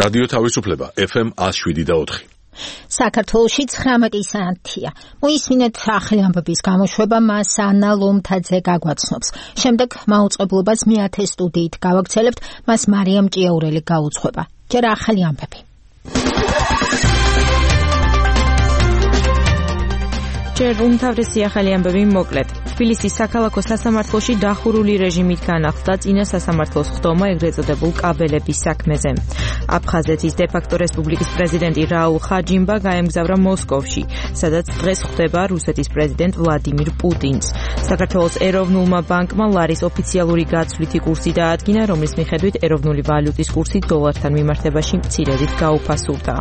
რადიო თავისუფლება FM 107.4. საქართველოში 19 საათია. მოისმინეთ ახალი ამბების გამოშვება მას ანა ლომთაძე გაგვაცნობს. შემდეგ მაუწყებლობას მეათე სტუდიით გავაგრძელებთ, მას მარიამ ჭიაურელი გაუძღვება. ჯერ ახალი ამბები. ჯერ უმთავრესი ახალი ამბები მოკლედ. თბილისის საქალაქო სასამართლოში დახურული რეჟიმით განახლდა წინა სასამართლოს ხდომა ეგრეთ წოდებულ კაბელების საქმეზე. აფხაზეთის დე-ფაქტო რესპუბლიკის პრეზიდენტი რაულ ხაჯიმბა გაემგზავრა მოსკოვში, სადაც დღეს ხვდება რუსეთის პრეზიდენტ ვლადიმირ პუტინს. საქართველოს ეროვნულმა ბანკმა ლარის ოფიციალური გაცვლითი კურსი დაადგინა, რომლის მიხედვით ეროვნული ვალუტის კურსი დოლართან მიმართებაში მცირედით გაუფასურდა.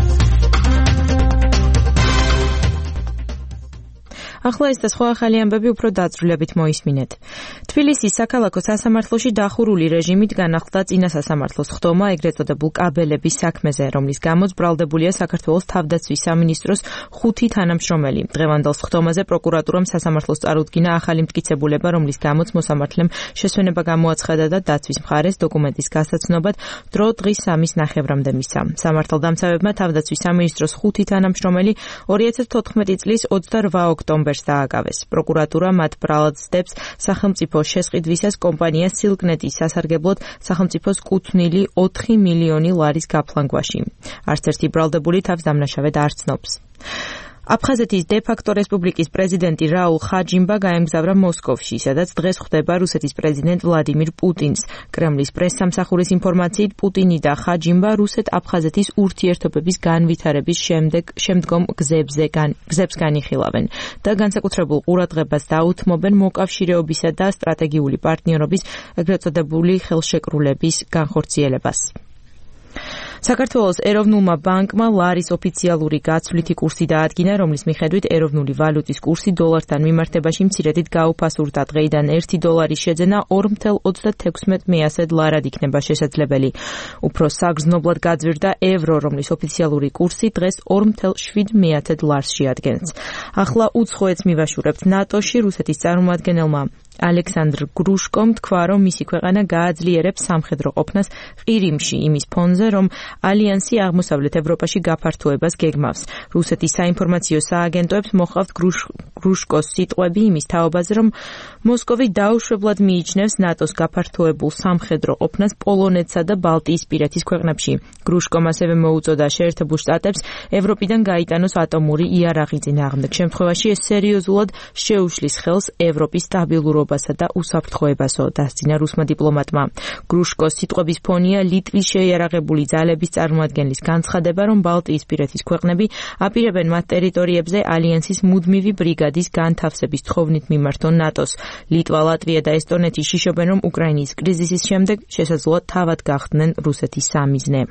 ახლა ეს და სხვა ახალი ამბები უფრო დაწვრილებით მოისმინეთ. თბილისის საქალაქო სასამართლოში დახურული რეჟიმით განახლდა წინა სასამართლოს ხდომა ეგრეთ წოდებულ კაბელების საქმეზე, რომლის გამოც ბრალდებულია საქართველოს თავდაცვის სამინისტროს 5 თანამშრომელი. დღევანდელ ხდომაზე პროკურატურამ სასამართლოს წარუდგინა ახალი მტკიცებულება, რომლის გამოც მოსამართლემ შესვენება გამოაცხადა და დაცვის მხარეს დოკუმენტის გასაცნობად დრო დღის 3-ის ნახევრამდე მისცა. სამართალდამცავებმა თავდაცვის სამინისტროს 5 თანამშრომელი 2014 წლის 28 ოქტომბერს დააკავეს. პროკურატურა მათ ბრალად ცდებს სახელმწიფო შესყიდვისას კომპანია სილკნეტის სასარგებლოდ სახელმწიფოს კუთვნილი 4 მილიონი ლარის გაფლანგვაში. არც ერთი ბრალდებული თავს დამნაშავედ არ ცნობს. აფხაზეთის დე-ფაქტო რესპუბლიკის პრეზიდენტი რაულ ხაჯიმბა გაემგზავრა მოსკოვში, სადაც დღეს ხვდება რუსეთის პრეზიდენტ ვლადიმირ პუტინს. კრემლის პრესსამსახურის ინფორმაციით, პუტინი და ხაჯიმბა რუსეთ-აფხაზეთის ურთიერთობების განვითარების შემდგომ გზებს განიხილავენ და განსაკუთრებულ ყურადღებას დაუთმობენ მოკავშირეობისა და სტრატეგიული პარტნიორობის ეგრეთ წოდებული ხელშეკრულების განხორციელებას. საქართველოს ეროვნულმა ბანკმა ლარის ოფიციალური გაცვლითი კურსი დაადგინა, რომლის მიხედვით ეროვნული ვალუტის კურსი დოლართან მიმართებაში მცირედით გაუფასურდა. დღეიდან 1 დოლარის შეძენა 2.36 ლარად იქნება შესაძლებელი. უფრო საგრძნობლად გაძვირდა ევრო, რომლის ოფიციალური კურსი დღეს 2.7 ლარს შეადგენს. ახლა უცხოეთს მივაშურებთ ნატოში. რუსეთის წარმომადგენელმა ალექსანდრ გრუშკომ თქვა, რომ მისი ქვეყანა გააძლიერებს სამხედრო ყოფნას ყირიმში იმის ფონზე, რომ ალიანსი აღმოსავლეთ ევროპაში გაფართოებას გეგმავს. რუსეთის საინფორმაციო სააგენტოებს მოჰყავთ გრუშკოს სიტყვები იმის თაობაზე, რომ მოსკოვი დაუშვებლად მიიჩნევს ნატოს გაფართოებულ სამხედრო ყოფნას პოლონეთსა და ბალტიისპირეთის ქვეყნებში. გრუშკომ ასევე მოუწოდა შეერთებულ შტატებს ევროპიდან გაიტანოს ატომური იარაღი წინააღმდეგ შემთხვევაში ეს სერიოზულად შეუშლის ხელს ევროპის სტაბილურობასა და უსაფრთხოებასო, დასძინა რუსმა დიპლომატმა. გრუშკოს სიტყვების ფონია ლიტვის შეიარაღებული ძალების წარმოადგენლის განცხადება, რომ ბალტიისპირეთის ქვეყნები აპირებენ მათ ტერიტორიებზე ალიანსის მუდმივი ბრიგადის განთავსების თხოვნით მიმართონ ნატოს. ლიტვა, ლატვია და ესტონეთი შიშობენ, რომ უკრაინის კრიზისის შემდეგ შესაძლოა თავად გახდნენ რუსეთის სამიზნე.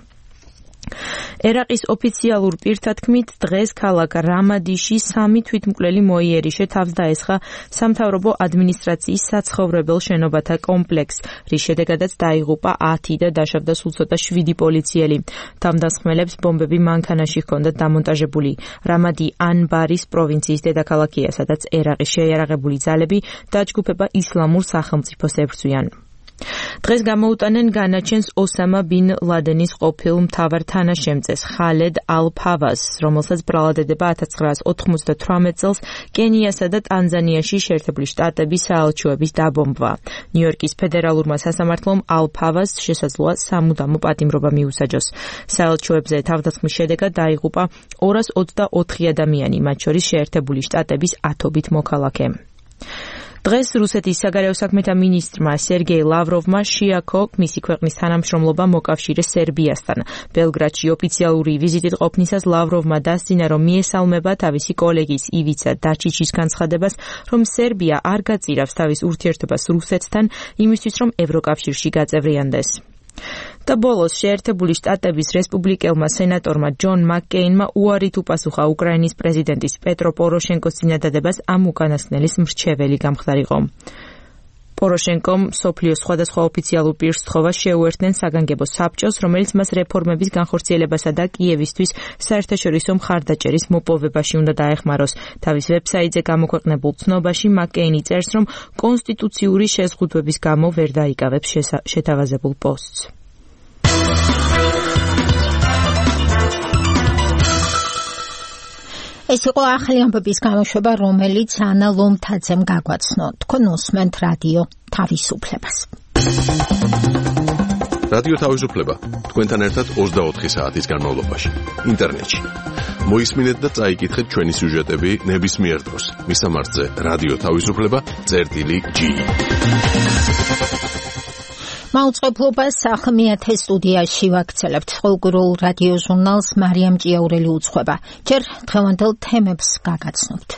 ერაყის ოფიციალურ პირთა თქმით, დღეს ქალაქ რამადიში 3 თვითმკვლელი მოიერიშე თავს დაესხა სამთავრობო ადმინისტრაციის საცხოვრებელ შენობათა კომპლექსს, რის შედეგადაც დაიღუპა 10 და დაშავდა სულ ცოტა 7 პოლიციელი. თავდასხმელებს ბომბები მანქანაში ჰქონდათ დამონტაჟებული. რამადი ანბარის პროვინციის დედაქალაქია, სადაც ერაყის შეიარაღებული ძალები დაჯგუფება ისლამურ სახელმწიფოს ებრძვიან. დღეს გამოუტანენ განაჩენს ოსამა ბინ ლადენის ყოფილ მთავარ თანაშემწეს ხალედ ალ-ფავას, რომელსაც ბრალადდება 1998 წელს კენიასა და ტანზანიაში შეერთებული შტატების საელჩოების დაბომბვა. ნიუ-იორკის ფედერალურმა სასამართლომ ალ-ფავას შესაძლოა სამუდამო პატიმრობა მიუსაჯოს. საელჩოებზე თავდასხმის შედეგად დაიღუპა 224 ადამიანი, მათ შორის შეერთებული შტატების 10 მოქალაქე. დღეს რუსეთის საგარეო საქმეთა მინისტრმა სერგეი ლავროვმა შეაქო მისი ქვეყნის თანამშრომლობა მოკავშირეს სერბიასთან. ბელგრადში ოფიციალური ვიზიტით ყოფნისას ლავროვმა დასძინა, რომ მიესალმება თავისი კოლეგის ივიცა დაჩიჩის განცხადებას, რომ სერბია არ გაწირავს თავის ურთიერთობას რუსეთთან იმისთვის, რომ ევროკავშირში გაწევრიანდეს. და ბოლოს შეერთებული შტატების რესპუბლიკელმა სენატორმა ჯონ მაკკეინმა უარით უპასუხა უკრაინის პრეზიდენტის პეტრო პოროშენკოს წინადადებას ამ უკანასკნელის მრჩეველი გამხდარიყო. პოროშენკომ სოფლიოს სხვადასხვა ოფიციალურ პირს სთხოვა შეუერთდნენ საგანგებო საბჭოს, რომელიც მას რეფორმების განხორციელებასა და კიევისთვის საერთაშორისო მხარდაჭერის მოპოვებაში უნდა დაეხმაროს. თავის ვებსაიტზე გამოქვეყნებულ ცნობაში მაკკეინი წერს, რომ კონსტიტუციური შეზღუდვების გამო ვერ დაიკავებს შეთავაზებულ პოსტს. ეს იყო ახალი ამბების გამოშვება, რომელიც ანა ლომთაძემ გაგვაცნო. თქვენ უსმენთ რადიო თავისუფლებას. რადიო თავისუფლება თქვენთან ერთად 24 საათის განმავლობაში ინტერნეტში. მოისმინეთ და წაიკითხეთ ჩვენი სიუჟეტები ნებისმიერ დროს. მისამართზე რადიო თავისუფლება.gi. მაუწყებლობას ახმიათე სტუდიაში ვაქცელებთ. ყოველგვარულ რადიო ჟურნალს მარიამ ჭიაურელი უძღვება. ჯერ დღევანდელ თემებს გაგაცნობთ.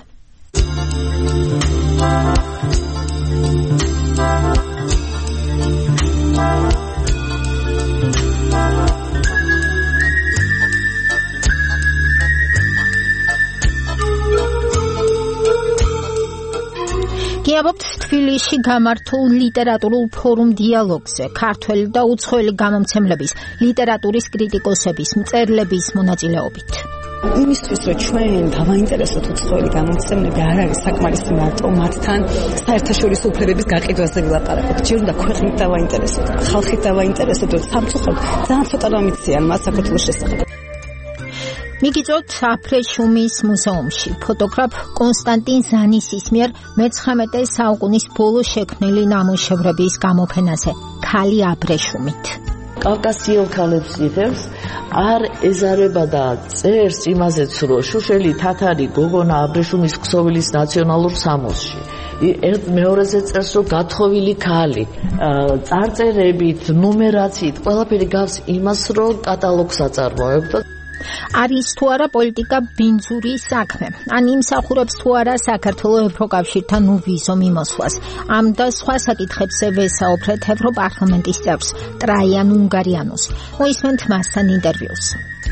გიაბობთ თბილისში გამართულ ლიტერატურულ ფორუმ დიალოგზე ქართველი და უცხოელი გამომცემლების, ლიტერატურის კრიტიკოსების, მწერლების მონაწილეობით. იმისთვის, რომ ჩვენ დავაინტერესოთ უცხოელი გამომცემლები, არ არის საკმარისი მარტო მათთან საერთაშორისო უფლებების გაყიდვაზე ვილაპარაკოთ. ჯერ უნდა ქვეყნით დავაინტერესოთ, ხალხით დავაინტერესოთ, სამწუხაროდ ძალიან ცოტა რამ იციან მას საქართველოს შესახებ. მიგიწევთ აბრეშუმის მუზეუმში ფოტოგრაფ კონსტანტინ ზანისის მიერ მე-19 საუკუნის ბოლო შექმნილი ნამუშევრების გამოფენაზე ქალი აბრეშუმით. კავკასიელ ქალებს იღებს, არ ეზარება და წერს იმაზეც, რომ შუშელი თათარი გოგონა აბრეშუმის ქსოვილის ნაციონალურ სამოსში. ერთ მეორეზე წერს, რომ გათხოვილი ქალი, წარწერებით, ნუმერაციით, ყველაფერი გავს იმას, რომ კატალოგს აწარმოებდა. არის თუ არა პოლიტიკა ბინძური საქმე? ან იმსახურებს თუ არა საქართველოს ევროკავშირთან უვიზო მიმოსვლას? ამ და სხვა საკითხებზე ვესაუბრეთ ევროპარლამენტის წევრს ტრაიან უნგარიანოს. მოისმენთ მასთან ინტერვიუს.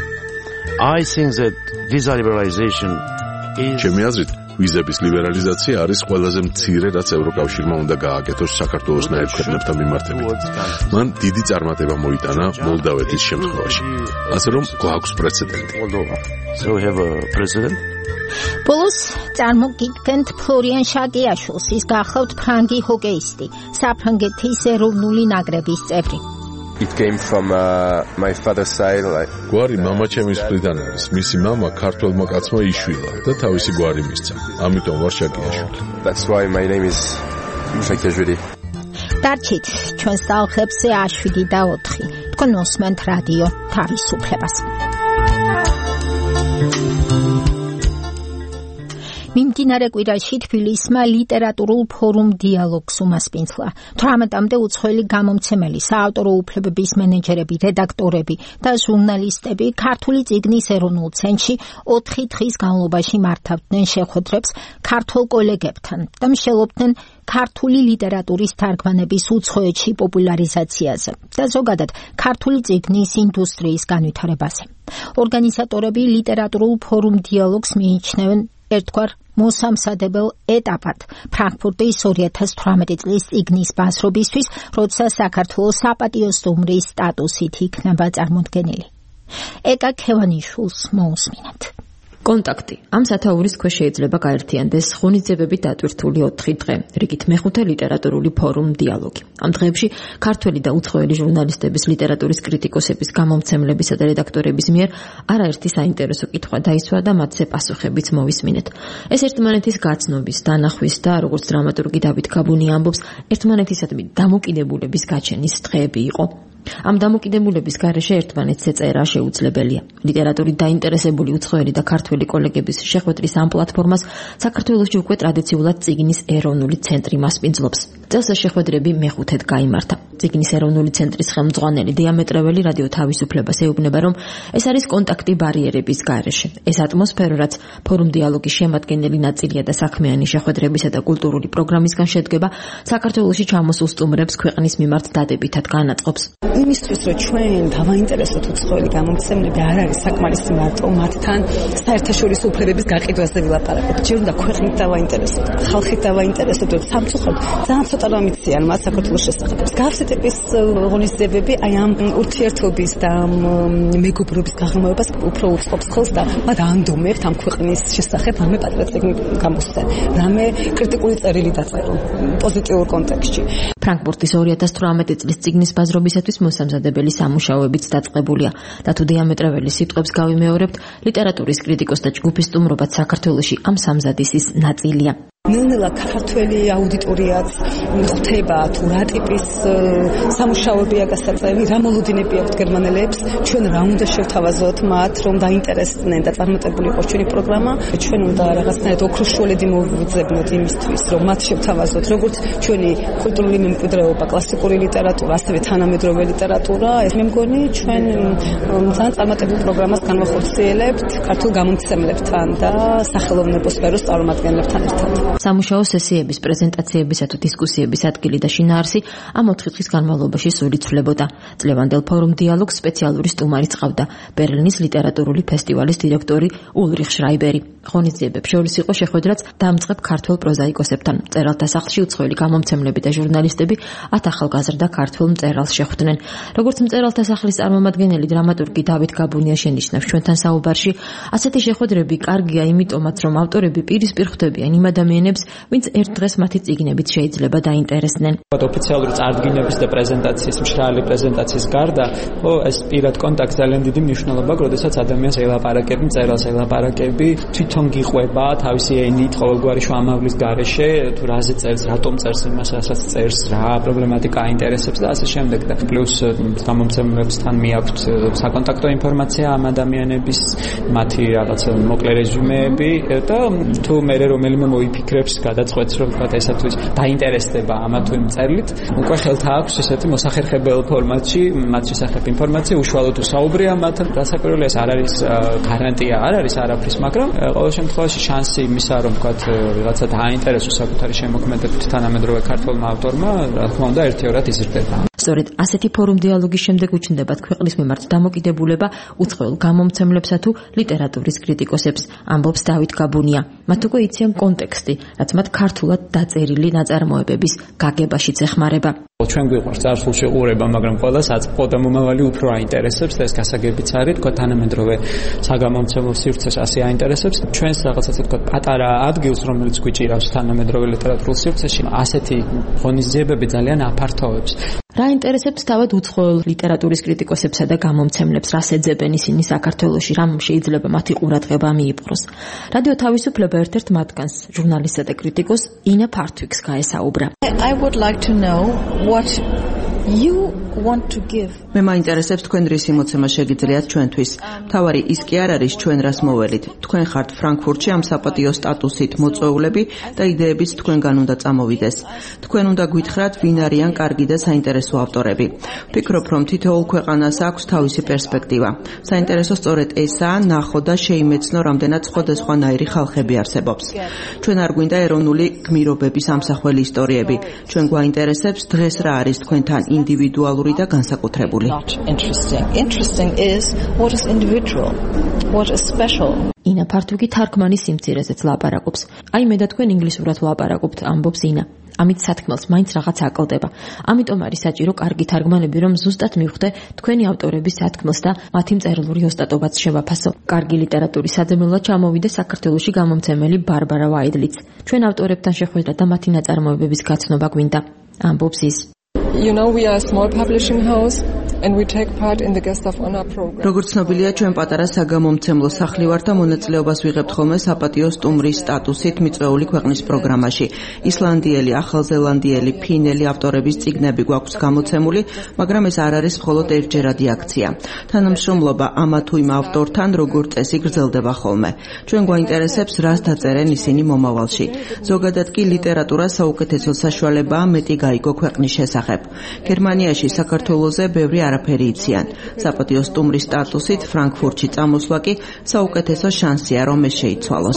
I think that visa liberalization is ჩემი აზრით, ვიზების ლიბერალიზაცია არის ყველაზე მცირე, რაც ევროკავშირმა უნდა გააკეთოს საქართველოსნაირ ქვეყნებთან მიმართებით. მან დიდი წარმატება მოიტანა მოლდავეთის შემთხვევაში. ასე რომ გვაქვს პრეცედენტი. So we have a president. ბოლოს წარმოგიდგენთ ფლორიან შაკიაშვილს, ის გახლავთ ფრანგი ჰოკეისტი, საფრანგეთის ეროვნული ნაკრების წევრი. It came from my father's side. გვარი მამაჩემის მხრიდან არის. მისი მამა ქართველმა კაცმა იშვილა და თავისი გვარი მისცა. ამიტომ ვარ შაკიაშვილი. That's why my name is Shakiyashvili. დარჩით ჩვენს ტალღებზე 7 და 4. თქვენ უსმენთ რადიო თავისუფლებას. მიმდინარე კვირაში თბილისმა ლიტერატურულ ფორუმ დიალოგს უმასპინძლა. 18-მდე უცხოელი გამომცემელი, საავტორო უფლებების მენეჯერები, რედაქტორები და ჟურნალისტები ქართული წიგნის ეროვნულ ცენტრში 4 დღის განმავლობაში მართავდნენ შეხვედრებს ქართულ კოლეგებთან და მსჯელობდნენ ქართული ლიტერატურის თარგმანების უცხოეთში პოპულარიზაციაზე და ზოგადად ქართული წიგნის ინდუსტრიის განვითარებაზე. ორგანიზატორები ლიტერატურულ ფორუმ დიალოგს მიიჩნევენ ერთგვარ მოსამზადებელ ეტაპად ფრანკფურტის 2018 წლის წიგნის ბაზრობისთვის, როცა საქართველოს საპატიო სტუმრის სტატუსით იქნება წარმოდგენილი. ეკა ქევანიშვილს მოусმინეთ. კონტაქტი. ამ სათაურის ქვეშ შეიძლება გაერთიანდეს ღონისძიებებით დატვირთული 4 დღე, რიგით მეხუთე ლიტერატურული ფორუმ დიალოგი. ამ დღეებში ქართველი და უცხოელი ჟურნალისტების, ლიტერატურის კრიტიკოსების, გამომცემლებისა და რედაქტორების მიერ არაერთი საინტერესო კითხვა დაისვა და მათზე პასუხებიც მოვისმინეთ. ეს ერთმანეთის გაცნობის, დანახვის და როგორც დრამატურგი დავით გაბუნი ამბობს, ერთმანეთისადმი დამოკიდებულების გაჩენის დღეები იყო. ამ დამოკიდებულების გარეშე ერთმანეთს ეწერა შეუძლებელია. ლიტერატურით დაინტერესებული უცხოელი და ქართველი კოლეგების შეხვედრის ამ პლატფორმას საქართველოში უკვე ტრადიციულად წიგნის ეროვნული ცენტრი მასპინძლობს. წელს შეხვედრები მეხუთედ გაიმართა. წიგნის ეროვნული ცენტრის ხელმძღვანელი დიამეტრეველი რადიო თავისუფლებას ეუბნება, რომ ეს არის კონტაქტი ბარიერების გარეშე. ეს ატმოსფერო, რაც ფორუმ დიალოგის შემადგენელი ნაწილია და საქმიანი შეხვედრებისა და კულტურული პროგრამისგან შედგება, საქართველოში ჩამოსულ სტუმრებს ქვეყნის მიმართ დადებითად განაწყობს. იმისთვის, რომ ჩვენ დავაინტერესოთ უცხოელი გამომცემლები, არ არის საკმარისი მარტო მათთან საერთაშორისო უფლებების გაყიდვაზე ვილაპარაკოთ. ჯერ უნდა ქვეყნით დავაინტერესოთ, ხალხით დავაინტერესოთ, სამწუხაროდ ძალიან ცოტა რამ იციან მას საქართველოს შესახებ. მსგავსი ტიპის ღონისძიებები აი ამ ურთიერთობის და მეგობრობის გაღრმავებას უფრო უწყობს ხოლმე და მათ ანდომებთ ამ ქვეყნის შესახებ რამე პატრიოტიკული გამოსცენ, რამე კრიტიკული წერილი დაწერო პოზიტიურ კონტექსტში. ფრანკფურტის 2018 წლის წიგნის ბაზრობისათვის მოსამზადებელი სამუშაოებიც დაწყებულია და თუ დიამეტრაველის სიტყვებს გავიმეორებთ, ლიტერატურის კრიტიკოსთა ჯგუფის სტუმრობაც საქართველოში ამ სამზადისის ნაწილია. ნელ-ნელა ქართველი აუდიტორიაც ხვდება თუ რა ტიპის სამუშაოებია გასაწევი, რა მოლოდინები აქვთ გერმანელებს, ჩვენ რა უნდა შევთავაზოთ მათ, რომ დაინტერესდნენ და წარმატებული იყოს ჩვენი პროგრამა, ჩვენ უნდა რაღაცნაირად ოქროშუალედი მოვუძებნოთ იმისთვის, რომ მათ შევთავაზოთ, როგორც ჩვენი კულტურული მემკვიდრეობა, კლასიკური ლიტერატურა, ასევე თანამედროვე ლიტერატურა. მე მგონი ჩვენ ძალიან წარმატებულ პროგრამას განვახორციელებთ ქართულ გამომცემლებთან და სახელოვნებო სფეროს წარმომადგენლებთან ერთად. სამუშაო სესიების, პრეზენტაციებისა თუ დისკუსიების ადგილი და შინაარსი ამ 4 დღის განმავლობაში სულ იცვლებოდა. წლევანდელ ფორუმ დიალოგს სპეციალური სტუმარიც ყავდა ბერლინის ლიტერატურული ფესტივალის დირექტორი ულრიხ შრაიბერი. ღონისძიებებს შორის იყო შეხვედრაც დამწყებ ქართველ პროზაიკოსებთან. მწერალთა სახლში უცხოელი გამომცემლები და ჟურნალისტები 10 ახალგაზრდა ქართველ მწერალს შეხვდნენ. როგორც მწერალთა სახლის წარმომადგენელი დრამატურგი დავით გაბუნია შენიშნავს ჩვენთან საუბარში, ასეთი შეხვედრები კარგია იმიტომაც, რომ ავტორები პირისპირ ხვდებიან იმ ადამიანებს, ვინც ერთ დღეს მათი წიგნებით შეიძლება დაინტერესდნენ. ოფიციალური წარდგინების და პრეზენტაციის, მშრალი პრეზენტაციის გარდა, ეს პირად კონტაქტი ძალიან დიდი მნიშვნელობა, როდესაც ადამიანს ელაპარაკები, მწერალს ელაპარაკები, თვითონ გიყვება თავისი ენით, ყოველგვარი შუამავლის გარეშე, თუ რაზე წერს, რატომ წერს იმას, რასაც წერს, რა პრობლემატიკა აინტერესებს და ასე შემდეგ. და პლუს გამომცემლებსთან მიაქვთ საკონტაქტო ინფორმაცია ამ ადამიანების, მათი რაღაც მოკლე რეზუმეები და თუ მე რომელიმე მოიფიქრებს, გადაწყვეტს, რომ თქვა ესა თუ ის დაინტერესდება ამა თუ იმ წერილით, უკვე ხელთ აქვს ესეთი მოსახერხებელ ფორმატში მათ შესახებ ინფორმაცია, უშუალოდ უსაუბრია მათთან. დასაკვირველია, ეს არ არის გარანტია, არ არის არაფრის, მაგრამ ყოველ შემთხვევაში შანსი იმისა, რომ თქვა რაღაცა დააინტერესოს საკუთარი შემოქმედებით თანამედროვე ქართველმა ავტორმა, რა თქმა უნდა, ერთიორად იზრდება. სწორედ ასეთი ფორუმ დიალოგის შემდეგ უჩნდებათ ქვეყნის მიმართ დამოკიდებულება უცხოელ გამომცემლებსა თუ ლიტერატურის კრიტიკოსებს, ამბობს დავით გაბუნია. მათ უკვე იციან კონტექსტი, რაც მათ ქართულად დაწერილი ნაწარმოებების გაგებაშიც ეხმარება. ჩვენ გვიყვარს წარსულში ყურება, მაგრამ ყველა საწყო და მომავალი უფრო აინტერესებს და ეს გასაგებიც არის, თქვა თანამედროვე საგამომცემლო სივრცეს ასე აინტერესებს. ჩვენს რაღაცა თქვა პატარა ადგილს, რომელიც გვიჭირავს თანამედროვე ლიტერატურულ სივრცეში, ასეთი ღონისძიებები ძალიან აფართოვებს. რა ინტერესებს თავად უცხოელ ლიტერატურის კრიტიკოსებსა და გამომცემლებს, რას ეძებენ ისინი საქართველოში, რამ შეიძლება მათი ყურადღება მიიპყროს. რადიო თავისუფლება ერთ-ერთ მათგანს, ჟურნალისტსა და კრიტიკოს ინა ფართვიქს გაესაუბრა. I would like to know what you want to give. მე მაინტერესებს თქვენ რისი მოცემა შეგიძლიათ ჩვენთვის. თავარი ის კი არ არის ჩვენ რას მოველით. თქვენ ხართ ფრანკფურტში ამ საპატიო სტატუსით მოწვეულები და იდეებიც თქვენგან უნდა წამოვიდეს. თქვენ უნდა გითხრათ, ვინ არიან კარგი და საინტერესო ავტორები. ვფიქრობ, რომ თითოეულ ქვეყანას აქვს თავისი პერსპექტივა. საინტერესო სწორედ ესაა, ნახო და შეიმეცნო, რამდენად სხვადასხვანაირი ხალხები არსებობს. ჩვენ არ გვინდა ეროვნული გმირობების ამსახველი ისტორიები. ჩვენ გვაინტერესებს დღეს რა არის თქვენთან ინდივიდუალური და განსაკუთრებული. Interesting is what is individual, what is special. ინა ფართვიგი თარგმანის სიმცირეზეც ლაპარაკობს. აი მე და თქვენ ინგლისურად ვლაპარაკობთ, ამბობს ინა. ამით სათქმელს მაინც რაღაც აკლდება. ამიტომ არის საჭირო კარგი თარგმანები, რომ ზუსტად მივხვდე თქვენი ავტორების სათქმელს და მათი მწერლური ოსტატობაც შევაფასო. კარგი ლიტერატურის საძებნელად ჩამოვიდა საქართველოში გამომცემელი ბარბარა ვაიდლიც. ჩვენ ავტორებთან შეხვედრა და მათი ნაწარმოებების გაცნობა გვინდა. ამბობს ის. You know, we are a small publishing house and we take part in the guest of honor program. როგორც ცნობილია, ჩვენ პატარა საგამომცემლო სახლი ვართ და მონაწილეობას ვიღებთ ხოლმე საპატიო სტუმრის სტატუსით მიწვეული ქვეყნის პროგრამაში. ისლანდიელი, ახალზელანდიელი, ფინელი ავტორების წიგნები გვაქვს გამოცემული, მაგრამ ეს არ არის მხოლოდ ერთჯერადი აქცია. თანამშრომლობა ამა თუ იმ ავტორთან როგორც წესი გრძელდება ხოლმე. ჩვენ გვაინტერესებს, რას დაწერენ ისინი მომავალში. ზოგადად კი ლიტერატურა საუკეთესო საშუალებაა მეტი გაიგო ქვეყნის შესახებ. გერმანიაში, საქართველოზე ბევრი არაფერი იციან. საპატიო სტუმრის სტატუსით ფრანკფურტში წამოსვლა კი საუკეთესო შანსია, რომ ეს შეიცვალოს.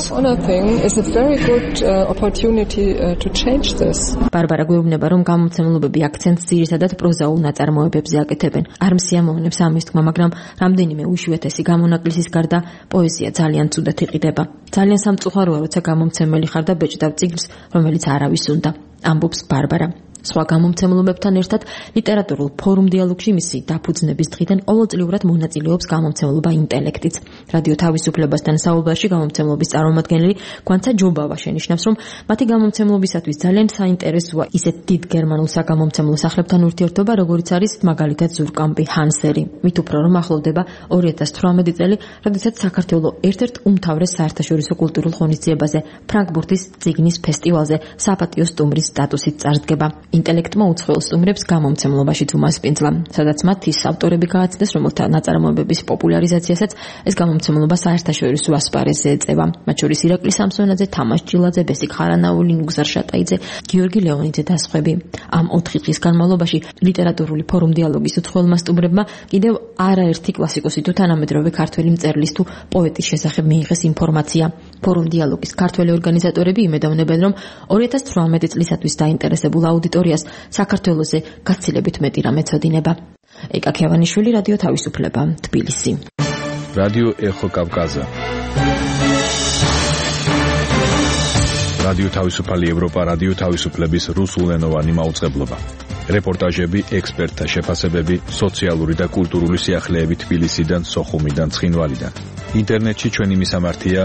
ბარბარა გვეუბნება, რომ გამომცემლობები აქცენტს ძირითადად პროზაულ ნაწარმოებებზე აკეთებენ. არ მსიამოვნებს ამის თქმა, მაგრამ რამდენიმე უშვიათესი გამონაკლისის გარდა პოეზია ძალიან ცუდად იყიდება. ძალიან სამწუხაროა, როცა გამომცემელი ხარ და ბეჭდავ წიგნს, რომელიც არავის უნდა. ამბობს ბარბარა. სხვა გამომცემლობებთან ერთად ლიტერატურულ ფორუმ დიალოგში მისი დაფუძნების დღიდან ყოველწლიურად მონაწილეობს გამომცემლობა ინტელექტიც. რადიო თავისუფლებასთან საუბარში გამომცემლობის წარმომადგენელი გვანცა ჯობავა შენიშნავს, რომ მათი გამომცემლობისათვის ძალიან საინტერესოა ისეთ დიდ გერმანულ საგამომცემლო სახლებთან ურთიერთობა, როგორიც არის მაგალითად ზურკამპი ჰანსერი. მით უფრო რომ ახლოვდება 2018 წელი, როდესაც საქართველო ერთ-ერთ უმთავრეს საერთაშორისო კულტურულ ღონისძიებაზე, ფრანკფურტის წიგნის ფესტივალზე საპატიო სტუმრის სტატუსით წარდგება. ინტელექტმა უცხოელ სტუმრებს გამომცემლობაშიც უმასპინძლა, სადაც მათ ის ავტორები გააცნეს, რომელთა ნაწარმოებების პოპულარიზაციასაც ეს გამომცემლობა საერთაშორისო ასპარეზზე ეწევა. მათ შორის ირაკლი სამსონაძე, თამაშ ჭილაძე, ბესიკ ხარანაული, ნუგზარ შატაიძე, გიორგი ლეონიძე და სხვები. ამ 4 დღის განმავლობაში ლიტერატურული ფორუმ დიალოგის უცხოელმა სტუმრებმა კიდევ არაერთი კლასიკოსი თუ თანამედროვე ქართველი მწერლის თუ პოეტის შესახებ მიიღეს ინფორმაცია. ფორუმ დიალოგის ქართველი ორგანიზატორები იმედოვნებენ, რომ 2018 წლისათვის დაინტერესებულ აუდიტორიას საქართველოზე გაცილებით მეტი რამე ცოდინება. ეკა ქევანიშვილი, რადიო თავისუფლება, თბილისი. რადიო ეხო კავკაზა. რადიო თავისუფალი ევროპა, რადიო თავისუფლების რუსულენოვანი მაუწყებლობა. რეპორტაჟები, ექსპერტთა შეფასებები, სოციალური და კულტურული სიახლეები თბილისიდან, სოხუმიდან, ცხინვალიდან. ინტერნეტში ჩვენი მისამართია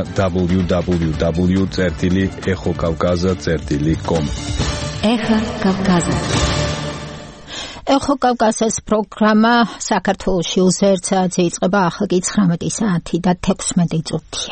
www.exokavkaza.com. ეხა კავკაზა. ეხო კავკაზას პროგრამა საქართველოში უზერც იწყება ახლა კი 19 საათი და 16 წუთია.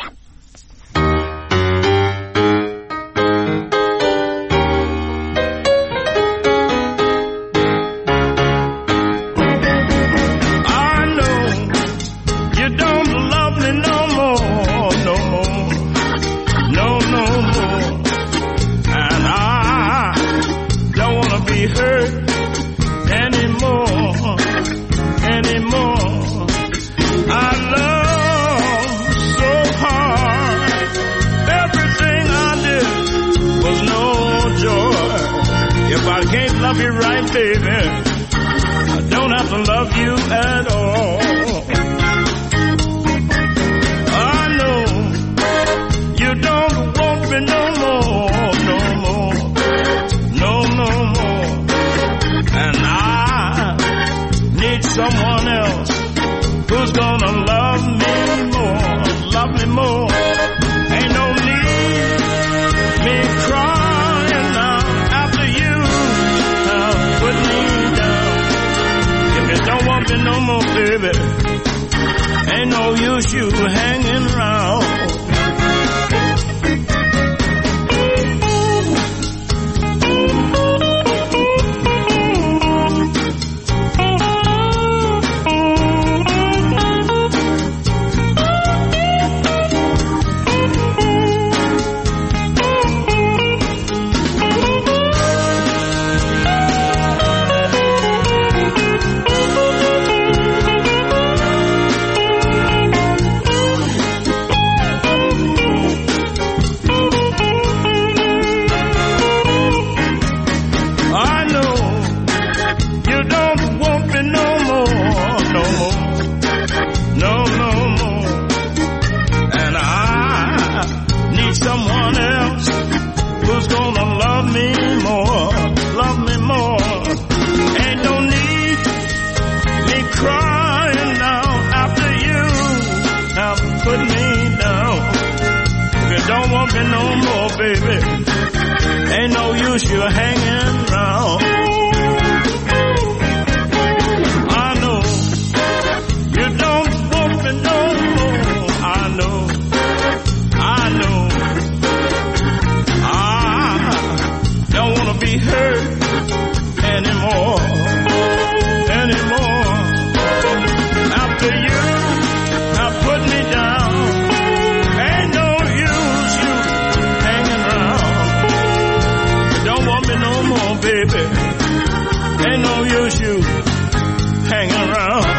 Love you right, baby. I don't have to love you at all. I know you don't want me no more, no more, no more. And I need someone else who's gonna love me more. Ain't no need me crying now after you. Put me down. If you don't want me no more, baby, ain't no use you hanging around. You're hanging around. I know you don't want me no more. I know I don't want to be hurt anymore. After you have put me down, ain't no use you hanging around. Don't want me no more, baby. Ain't no use you hanging around.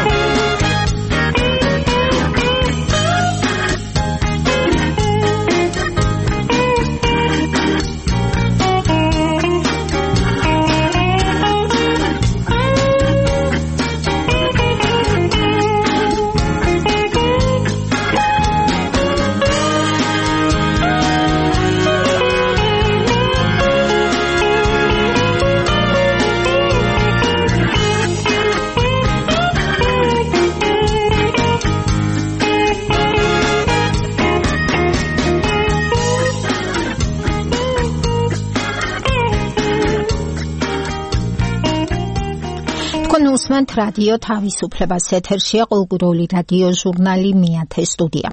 თქვენ უსმენთ რადიო თავისუფლებას, ეთერშია ყოლგურული რადიო ჟურნალი მეათე სტუდია.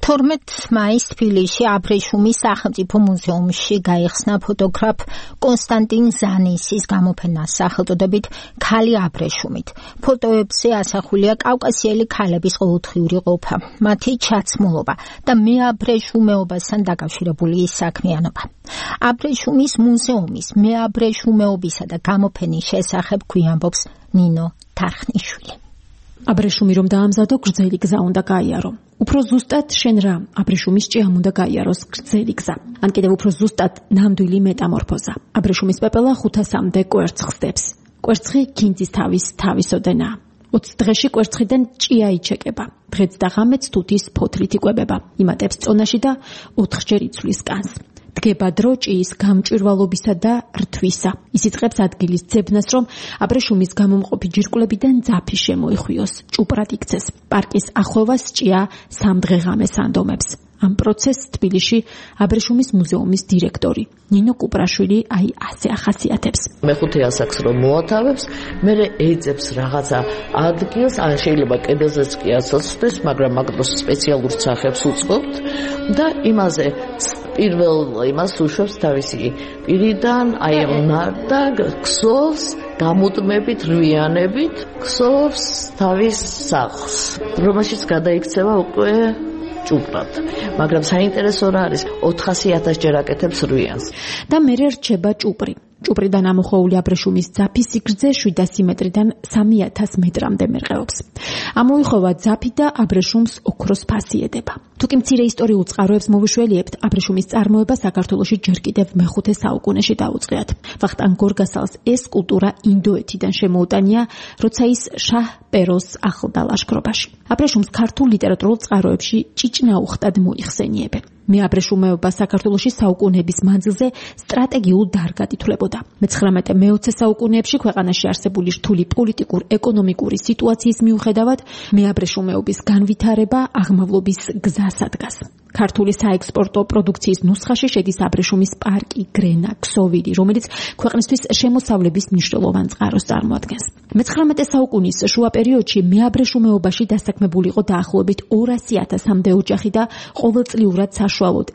12 მაისს თბილისში აბრეშუმის სახელმწიფო მუზეუმში გაიხსნა ფოტოგრაფ კონსტანტინ ზანისის გამოფენა სახელწოდებით „ქალი აბრეშუმით“. ფოტოებზე ასახულია კავკასიელი ქალების ყოველდღიური ყოფა, მათი ჩაცმულობა და მეაბრეშუმეობასთან დაკავშირებული საქმიანობა. აბრეშუმის მუზეუმის მეაბრეშუმეობისა და გამოფენის შესახებ გვიამბობს ნინო თარხნიშვილი. აბრეშუმი რომ დაამზადო, გრძელი გზა უნდა გაიარო. უფრო ზუსტად შენ რა, აბრეშუმის ჭიამ უნდა გაიაროს გრძელი გზა. ან კიდევ უფრო ზუსტად ნამდვილი მეტამორფოზა. აბრეშუმის პეპელა 500-მდე კვერცხს ხდებს. კვერცხი ქინძის თავისოდენა. 20 დღეში კვერცხიდან ჭია იჩეკება. დღეც და ღამეც თუთის ფოთლით იკვებება. იმატებს წონაში და 4-ჯერ იცვლის კანს. დგება დრო ჭიის გამჭვირვალობისა და რთვისა. ის იწყებს ადგილის ძებნას, რომ აბრეშუმის გამომყოფი ჯირკვლებიდან ძაფი შემოიხვიოს, ჭუპრად იქცეს. პარკის ახლოვას ჭია 3 დღე-ღამეს ანდომებს. ამ პროცესს თბილისში აბრეშუმის მუზეუმის დირექტორი ნინო კუპრაშვილი ასე ახასიათებს. მეხუთე ასაკს რომ მოათავებს, მე ეძებს რაღაცა ადგილს, ან შეიძლება კედელზეც კი ასოცდეს, მაგრამ მაგდროს სპეციალურ სახებს უწყობთ და იმაზე პირველ იმას უშვებს თავისი პირიდან, ნარდა ქსოვს გამუდმებით, რვიანებით, ქსოვს თავის სახლს, რომელშიც გადაიქცევა უკვე ჭუპრად. მაგრამ საინტერესო რა არის, 400,000 ჯერ აკეთებს რვიანს. და მერე რჩება ჭუპრი. ჭუპრიდან ამოხეული აბრეშუმის ძაფი სიგრძე 700 მეტრიდან 3000 მეტრამდე მერყეობს. ამოიხოვა ძაფი და აბრეშუმს ოქროს ფასი ედება. თუკი მცირე ისტორიულ წყაროებს მოვიშველიებთ, აბრეშუმის წარმოება საქართველოში ჯერ კიდევ მე-5 საუკუნეში დაუწყიათ. ვახტანგ გორგასალს ეს კულტურა ინდოეთიდან შემოუტანია, როცა ის შაჰ პეროს ახლდა ლაშქრობაში. აბრეშუმს ქართულ ლიტერატურულ წყაროებში ჭიჭნაუხტად მოიხსენიებენ. მეაბრეშუმეობა საქართველოში საუკუნეების მანძილზე სტრატეგიულ დარგად ითვლებოდა. მე-19-მე-20 საუკუნეებში ქვეყანაში არსებული რთული პოლიტიკურ-ეკონომიკური სიტუაციის მიუხედავად, მეაბრეშუმეობის განვითარება აღმავლობის გზას ადგას. ქართული საექსპორტო პროდუქციის ნუსხაში შედის აბრეშუმის პარკი, გრენა, ქსოვილი, რომელიც ქვეყნისთვის შემოსავლების მნიშვნელოვან წყაროს წარმოადგენს. მე-19 საუკუნის შუა პერიოდში მეაბრეშუმეობაში დასაქმებული იყო დაახლოებით 200,000-მდე ოჯახი და ყოველწლიურად საშუალოდ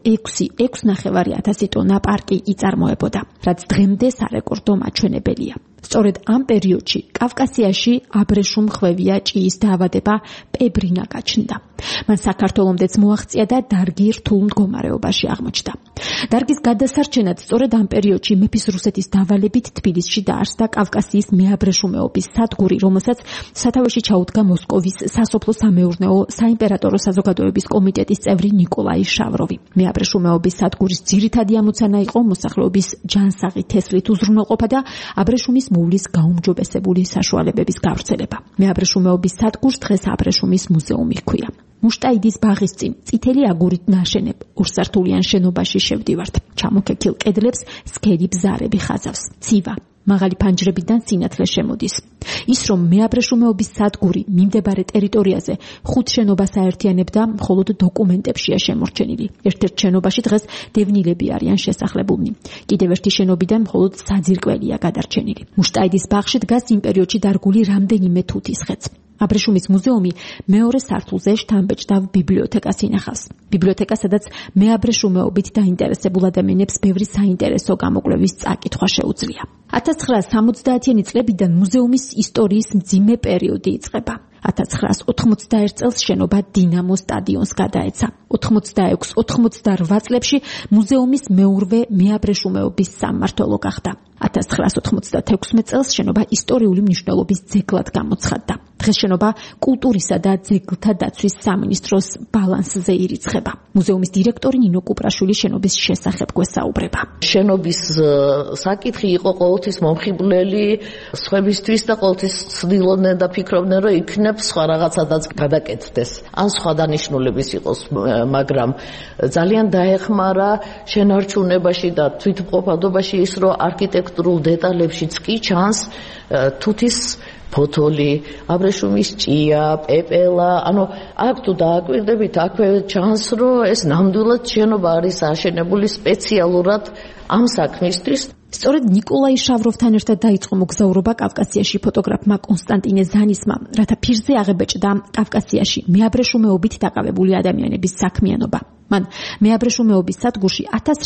6,5 ტონა პარკი იწარმოებოდა, რაც დღემდე სარეკორდო მაჩვენებელია. სწორედ ამ პერიოდში კავკასიაში აბრეშუმ ხვევია ჭიის დაავადება პებრინა გაჩნდა. მან საქართველომდეც მოაღწია და დარგი რთულ მდგომარეობაში აღმოჩნდა. დარგის გადასარჩენად სწორედ ამ პერიოდში მეფის რუსეთის დავალებით თბილისში დაარსდა კავკასიის მეაბრეშუმეობის სადგური, რომელსაც სათავეში ჩაუდგა მოსკოვის სასოფლო-სამეურნეო საიმპერატორო საზოგადოების კომიტეტის წევრი ნიკოლაი შავროვი. მეაბრეშუმეობის სადგურის ძირითადი ამოცანა იყო მოსახლეობის ჯანსაღი თესლით უზრუნველყოფა და აბრეშუმის მოვლის გაუმჯობესებული საშუალებების გავრცელება. მეაბრეშუმეობის სადგურს დღეს აბრეშუმის მუზეუმი ჰქვია. მუშტაიდის ბაღის წინ წითელი აგურით ნაშენებ ორსართულიან შენობაში შევდივართ. ჩამოქეკილ კედლებს სქელი ბზარები ხაზავს. ცივა მაღალი ფანჯრებიდან სინათლე შემოდის. ის რომ მეაბრეშუმეობის სადგური მიმდებარე ტერიტორიაზე 5 შენობას აერთიანებდა, მხოლოდ დოკუმენტებშია შემორჩენილი. ერთ-ერთ შენობაში დღეს დევნილები არიან შესახლებულნი. კიდევ ერთი შენობიდან მხოლოდ საძირკველია გადარჩენილი. მუშტაიდის ბაღში დგას იმ პერიოდში დარგული რამდენიმე თუთის ხეც. აბრეშუმის მუზეუმი მეორე სართულზე შთამბეჭდავ ბიბლიოთეკას ინახავს. ბიბლიოთეკა, სადაც მეაბრეშუმეობით დაინტერესებულ ადამიანებს ბევრი საინტერესო გამოკვლევის წაკითხვა შეუძლია. 1970-იანი წლებიდან მუზეუმის ისტორიის მძიმე პერიოდი იწყება. 1991 წელს შენობა დინამო სტადიონს გადაეცა. 86-88 წლებში მუზეუმის მეურვე მეაბრეშუმეობის სამმართველო გახდა. 1996 წელს შენობა ისტორიული მნიშვნელობის ძეგლად გამოცხადდა. დღეს შენობა კულტურისა და ძეგლთა დაცვის სამინისტროს ბალანსზე ირიცხება. მუზეუმის დირექტორი ნინო კუპრაშვილი შენობის შესახებ გვესაუბრება. შენობის საკითხი იყო ყოველთვის მომხიბვლელი სხვებისთვის და ყოველთვის ცდილობდნენ და ფიქრობდნენ, რომ იქნებ სხვა რაღაცადაც გადაკეთდეს. ან სხვა დანიშნულების იყოს, მაგრამ ძალიან დაეხმარა შენარჩუნებაში და თვითმყოფადობაში ის, რომ არქიტექტურულ დეტალებშიც კი ჩანს თუთის ფოთოლი, აბრეშუმის ჭია, პეპელა, ანუ აქ თუ დააკვირდებით, აქვე ჩანს, რომ ეს ნამდვილად შენობა არის აშენებული სპეციალურად ამ საქმისთვის. სწორედ ნიკოლაი შავროვთან ერთად დაიწყო მოგზაურობა კავკასიაში ფოტოგრაფმა კონსტანტინე ზანისმა, რათა ფირზე აღებეჭდა კავკასიაში მეაბრეშუმეობით დაკავებული ადამიანების საქმიანობა. მან მეაბრეშუმეობის სადგურში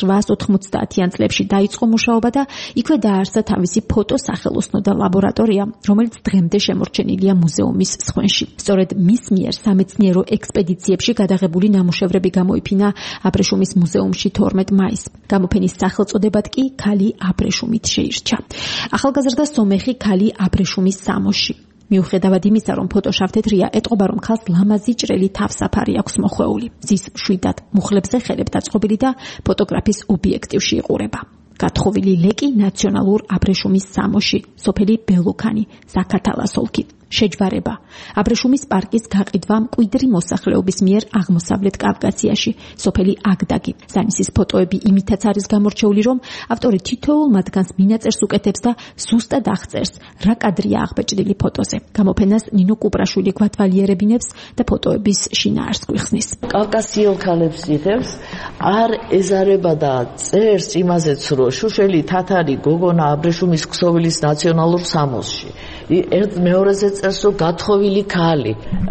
1890-იან წლებში დაიწყო მუშაობა და იქვე დააარსა თავისი ფოტოსახელოსნო და ლაბორატორია, რომელიც დღემდე შემორჩენილია მუზეუმის სხვენში. სწორედ მის მიერ სამეცნიერო ექსპედიციებში გადაღებული ნამუშევრები გამოიფინა აბრეშუმის მუზეუმში 12 მაისს. გამოფენის სახელწოდებად კი ქალი აბრეშუმით შეირჩა. ახალგაზრდა სომეხი ქალი აბრეშუმის სამოში. მიუხედავად იმისა, რომ ფოტოშავთეთრია, ეტყობა, რომ ქალს ლამაზი ჭრელი თავსაფარი აქვს მოხვეული. ზის მშვიდად მუხლებზე ხელებ დაწყობილი და ფოტოგრაფის ობიექტივში იყურება. გათხოვილი ლეკი ნაციონალურ აბრეშუმის სამოში, სოფელი ბელოქანი, ზაქათალას ოლქი. შეჯვარება. აბრეშუმის პარკის გაყიდვა მკვიდრი მოსახლეობის მიერ აღმოსავლეთ კავკასიაში, სოფელი აგდაგი. ზანისის ფოტოები იმითაც არის გამორჩეული, რომ ავტორი თითოეულ მათგანს მინაწერს უკეთებს და ზუსტად აღწერს, რა კადრია აღბეჭდილი ფოტოზე. გამოფენას ნინო კუპრაშვილი გვათვალიერებინებს და ფოტოების შინაარსს გვიხსნის. კავკასიელ ქალებს იღებს, არ ეზარება და წერს იმაზეც, რომ შუშელი თათარი გოგონა აბრეშუმის ქსოვილის ნაციონალურ სამოსში. ერთ მეორეზე წერს, რომ გათხოვილი ქალი,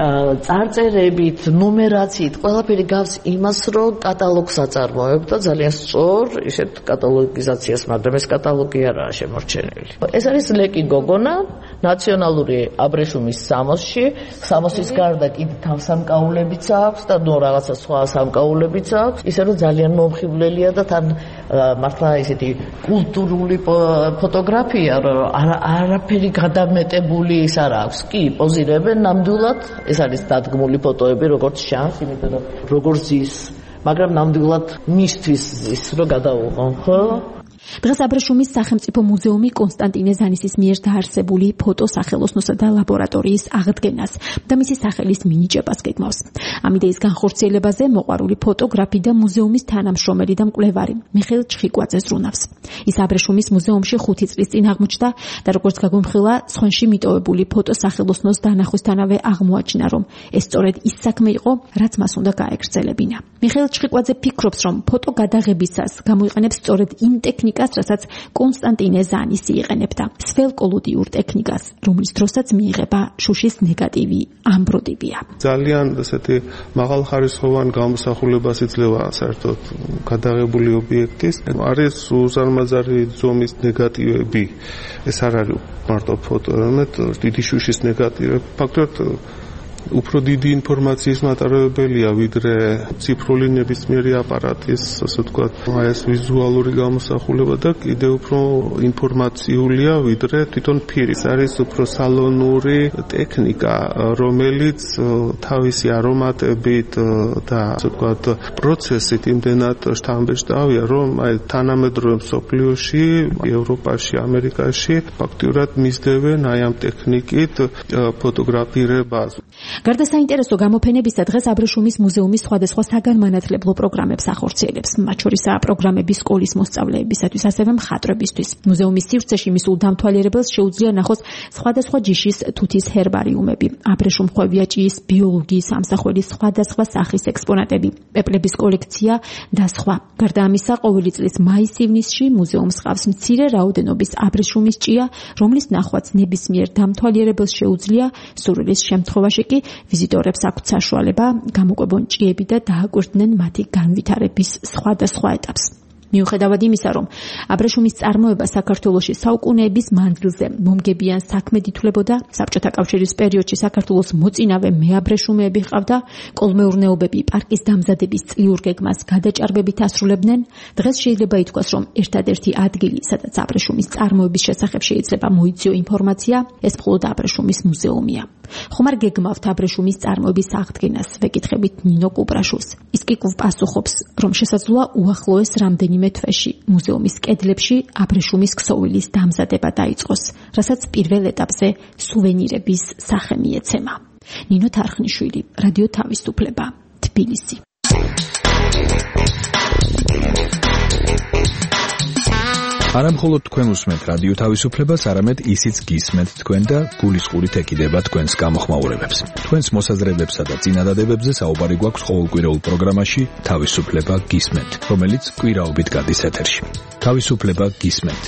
წარწერებით, ნუმერაციით, ყველაფერი გავს იმას, რომ კატალოგს აწარმოებ და ძალიან სწორ ისეთ კატალოგიზაციას, მაგრამ ეს კატალოგი არაა შემორჩენილი. ეს არის ლეკი გოგონა ნაციონალური აბრეშუმის სამოსში, სამოსის გარდა კიდე თავსამკაულებიც აქვს და ნუ რაღაცა სხვა სამკაულებიც აქვს, ისე რომ ძალიან მომხიბვლელია და თან მართლა ისეთი კულტურული ფოტოგრაფია, რომ არაფერი გადამეტებული ის არ აქვს. კი, პოზირებენ ნამდვილად, ეს არის დადგმული ფოტოები, როგორც ჩანს, იმიტომ რომ როგორც ზის, მაგრამ ნამდვილად მისთვის ზის, რომ გადაუღო, ხო? დღეს აბრეშუმის სახელმწიფო მუზეუმი კონსტანტინე ზანისის მიერ დაარსებული ფოტოსახელოსნოსა და ლაბორატორიის აღდგენას და მისი სახელის მინიჭებას გეგმავს. ამ იდეის განხორციელებაზე მოყვარული ფოტოგრაფი და მუზეუმის თანამშრომელი და მკვლევარი მიხეილ ჩხიკვაძე ზრუნავს. ის აბრეშუმის მუზეუმში 5 წლის წინ აღმოჩნდა და როგორც გაგვიმხილა, სხვენში მიტოვებული ფოტოსახელოსნოს დანახვისთანავე აღმოაჩინა, რომ ეს სწორედ ის საქმე იყო, რაც მას უნდა გაეგრძელებინა. მიხეილ ჩხიკვაძე ფიქრობს, რომ ფოტო გადაღებისას გამოიყენებს სწორედ იმ ტექნიკას, რასაც კონსტანტინე ზანისი იყენებდა, სველკოლუდიურ ტექნიკას, რომლის დროსაც მიიღება შუშის ნეგატივი ამბროდებია. ძალიან ესეთი მაღალხარისხოვან გამოსახულებას იძლევა საერთოდ გადაღებული ობიექტის. არის უზარმაზარი ზომის ნეგატივები. ეს არ არის მარტო ფოტო, რამეთ დიდი შუშის ნეგატივები. ფაქტობრივად უფრო დიდი ინფორმაციის მატარებელია, ვიდრე ციფრული ნებისმიერი აპარატის, ასე ვთქვათ, ეს ვიზუალური გამოსახულება და კიდევ უფრო ინფორმაციულია, ვიდრე თვითონ ფირი. არის უფრო სალონური ტექნიკა, რომელიც თავისი არომატებით და ასე ვთქვათ, პროცესით იმდენად შთამბეჭდავია, რომ თანამედროვე მსოფლიოში, ევროპაში, ამერიკაში ფაქტურად მისდევენ ამ ტექნიკით ფოტოგრაფირებას. გარდა საინტერესო გამოფენებისა, დღეს აბრეშუმის მუზეუმის სხვადასხვა საგანმანათლებლო პროგრამებს ახორციელებს, მათ შორისაა პროგრამები სკოლის მოსწავლეებისათვის, ასევე მხატვრებისთვის. მუზეუმის სივრცეში მისულ დამთვალიერებელს შეუძლია ნახოს სხვადასხვა ჯიშის თუთის ჰერბარიუმები, აბრეშუმხვევიაჭიის, ბიოლოგიის ამსახველის სხვადასხვა სახის ექსპონატები, პეპლების კოლექცია და სხვა. გარდა ამისა, ყოველი წლის მაის-ივნისში მუზეუმს ჰყავს მცირე რაოდენობის აბრეშუმის ჭია, რომლის ნახვაც ნებისმიერ დამთვალიერებელს შეუძლია სურვილის შემთხვევაში კი ვიზიტორებს აქვთ საშუალება გამოკვებონ ჭიები და დააკვირდნენ მათი განვითარების სხვადასხვა ეტაპს. მიუხედავად იმისა, რომ აბრეშუმის წარმოება საქართველოში საუკუნეების მანძილზე მომგებიან საქმედ ითვლებოდა, საბჭოთა კავშირის პერიოდში საქართველოს მოწინავე მეაბრეშუმეები ჰყავდა, კოლმეურნეობები პარკის დამზადების წლიურ გეგმას გადაჭარბებით ასრულებდნენ, დღეს შეიძლება ითქვას, რომ ერთადერთი ადგილი, სადაც აბრეშუმის წარმოების შესახებ შეიძლება მოიძიო ინფორმაცია, ეს მხოლოდ აბრეშუმის მუზეუმია. ხომარ გეგმავთ აბრეშუმის წარმოების აღდგენას, ვეკითხებით ნინო კუპრაშულს. ის კი პასუხობს, რომ შესაძლოა უახლოეს რამდენიმე თვეში მუზეუმის კედლებში აბრეშუმის ქსოვილის დამზადება დაიწყოს, რასაც პირველ ეტაპზე სუვენირების სახე მიეცემა. ნინო თარხნიშვილი, რადიო თავისუფლება, თბილისი. არა მხოლოდ თქვენ უსმენთ რადიო თავისუფლებას, არამედ ისიც გისმენთ თქვენ და გულისყურით ეკიდება თქვენს გამოხმაურებებს. თქვენს მოსაზრებებსა და წინადადებებზე საუბარი გვაქვს ყოველკვირეულ პროგრამაში თავისუფლება გისმენთ, რომელიც კვირაობით გადის ეთერში. თავისუფლება გისმენთ.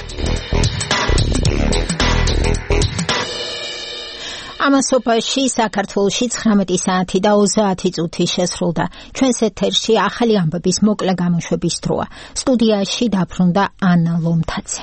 ამასობაში საქართველოში 19 საათი და 30 წუთი შესრულდა. ჩვენს ეთერში ახალი ამბების მოკლე გამოშვების დროა. სტუდიაში დაბრუნდა ანა ლომთაძე.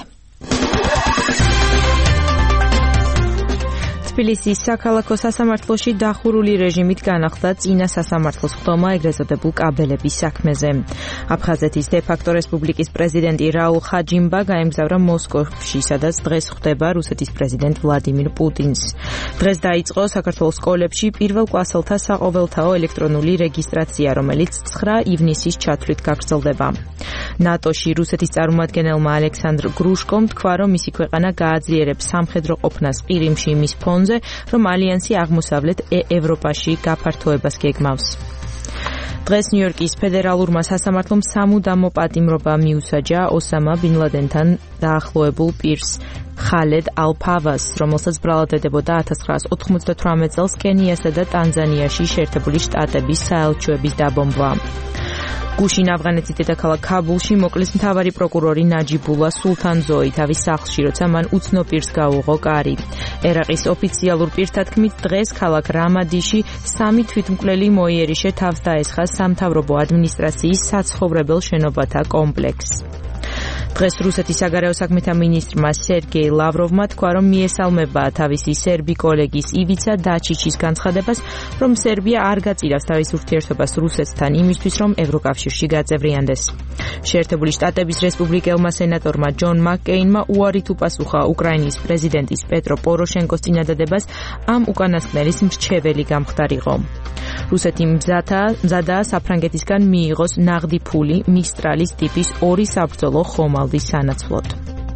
თბილისის საქალაქო სასამართლოში დახურული რეჟიმით განახლდა წინა სასამართლოს ხდომა ეგრეთ წოდებულ კაბელების საქმეზე. აფხაზეთის დე-ფაქტო რესპუბლიკის პრეზიდენტი რაულ ხაჯიმბა გაემგზავრა მოსკოვში, სადაც დღეს ხვდება რუსეთის პრეზიდენტ ვლადიმირ პუტინს. დღეს დაიწყო საქართველოს სკოლებში პირველ კლასელთა საყოველთაო ელექტრონული რეგისტრაცია, რომელიც 9 ივნისის ჩათვლით გაგრძელდება. ნატოში რუსეთის წარმომადგენელმა ალექსანდრ გრუშკომ თქვა, რომ მისი ქვეყანა გააძლიერებს სამხედრო ყოფნას ყირიმში მის ფონზე, რომ ალიანსი აღმოსავლეთ ევროპაში გაფართოებას გეგმავს. დღეს ნიუ-იორკის ფედერალურმა სასამართლომ სამუდამო პატიმრობა მიუსაჯა ოსამა ბინ ლადენთან დაახლოებულ პირს ხალედ ალ-ფავას, რომელსაც ბრალად ედებოდა 1998 წელს კენიასა და ტანზანიაში შეერთებული შტატების საელჩოების დაბომბვა. გუშინ ავღანეთის დედაქალაქ ქაბულში მოკლეს მთავარი პროკურორი ნაჯიბულა სულთანზოი თავის სახლში, როცა მან უცნო პირს გაუღო კარი. ერაყის ოფიციალურ პირთა თქმით, დღეს ქალაქ რამადიში 3 თვითმკვლელი მოიერიშე თავს დაესხა სამთავრობო ადმინისტრაციის საცხოვრებელ შენობათა კომპლექსს. დღეს რუსეთის საგარეო საქმეთა მინისტრმა სერგეი ლავროვმა თქვა, რომ მიესალმება თავისი სერბი კოლეგის ივიცა დაჩიჩის განცხადებას, რომ სერბია არ გაწირავს თავის ურთიერთობას რუსეთთან იმისთვის, რომ ევროკავშირში გაწევრიანდეს. შეერთებული შტატების რესპუბლიკელმა სენატორმა ჯონ მაკკეინმა უარით უპასუხა უკრაინის პრეზიდენტის პეტრო პოროშენკოს წინადადებას ამ უკანასკნელის მრჩეველი გამხდარიყო. რუსეთი მზადაა საფრანგეთისგან მიიღოს ნაღდი ფული მისტრალის ტიპის 2 საბრძოლო ხომალდის სანაცვლოდ.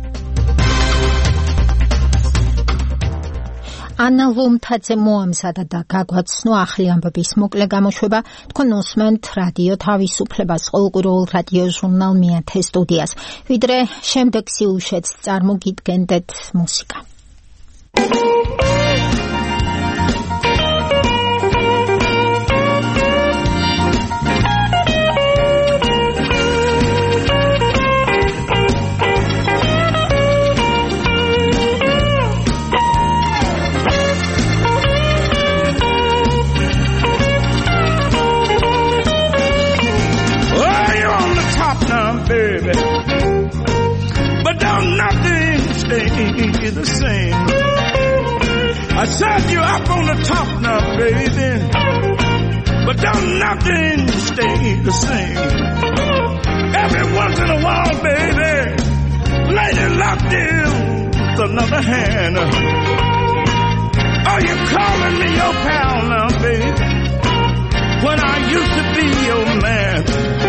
ანა ლომთაძე მოამზადა და გაგვაცნო ახალი ამბების მოკლე გამოშვება. თქვენ უსმენთ რადიო თავისუფლებას, ყოველკვირეულ რადიო ჟურნალ მეათე სტუდიას. ვიდრე შემდეგ სიუჟეტს წარმოგიდგენდეთ მუსიკა. Baby, but don't nothing stay the same. I said you up on the top now, baby, but don't nothing stay the same. Every once in a while, baby, lady luck deals another hand. Are you calling me your pal now, baby, when I used to be your man?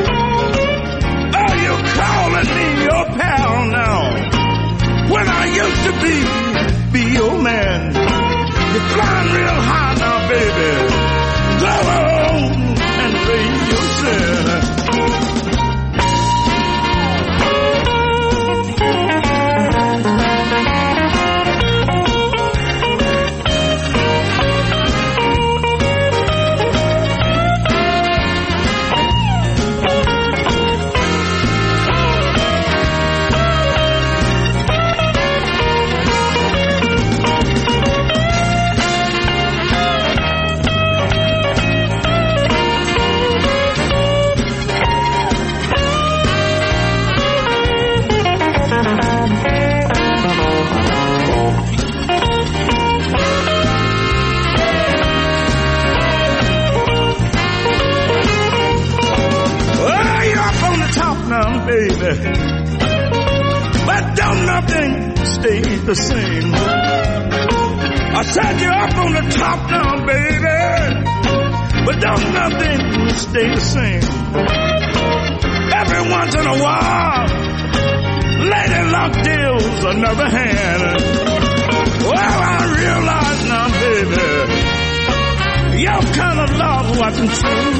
You're calling me your pal now, when I used to be your man. You're flying real high now, baby. Go on and raise your sin. Baby, but don't nothing stay the same. I said you're up on the top now, baby, but don't nothing stay the same. Every once in a while, lady luck deals another hand. Well, I realize now, baby, your kind of love wasn't true.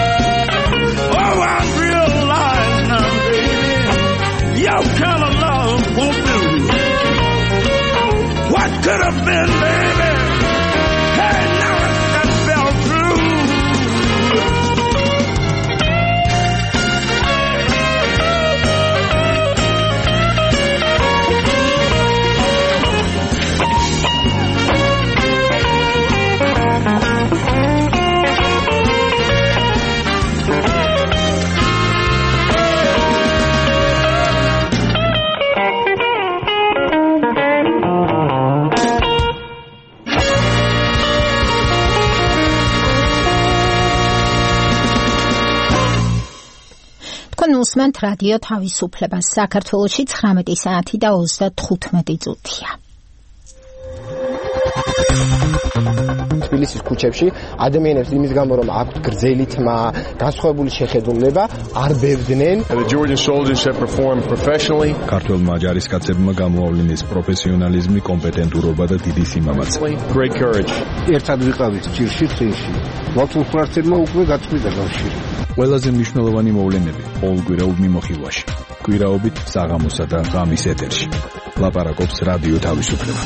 Oh, I realize now, baby, your kind of love what could have been, baby. Hey, now that fell through. უსმენთ რადიო თავისუფლებას. საქართველოში 19 საათი და 35 წუთია. თბილისის ქუჩებში ადამიანებს იმის გამო რომ აქვთ გრძელი თმა, განსხვავებული შეხედულება, არ ბევდნენ. The Georgian soldiers have performed professionally. ქართველმა ჯარისკაცებმა გამოავლინეს პროფესიონალიზმი, კომპეტენტურობა და დიდი სიმამაცე. Great courage. ერთად ვიყავით ჭირში, წინში. მოცულფრაცებმა უკვე გაწყვიტა კავშირი. ყველაზე მნიშვნელოვანი მოვლენები ყოველკვირეულ მიმოხილვაში. კვირაობით საღამოსა და ღამის ეთერში. ლაპარაკობს რადიო თავისუფლება.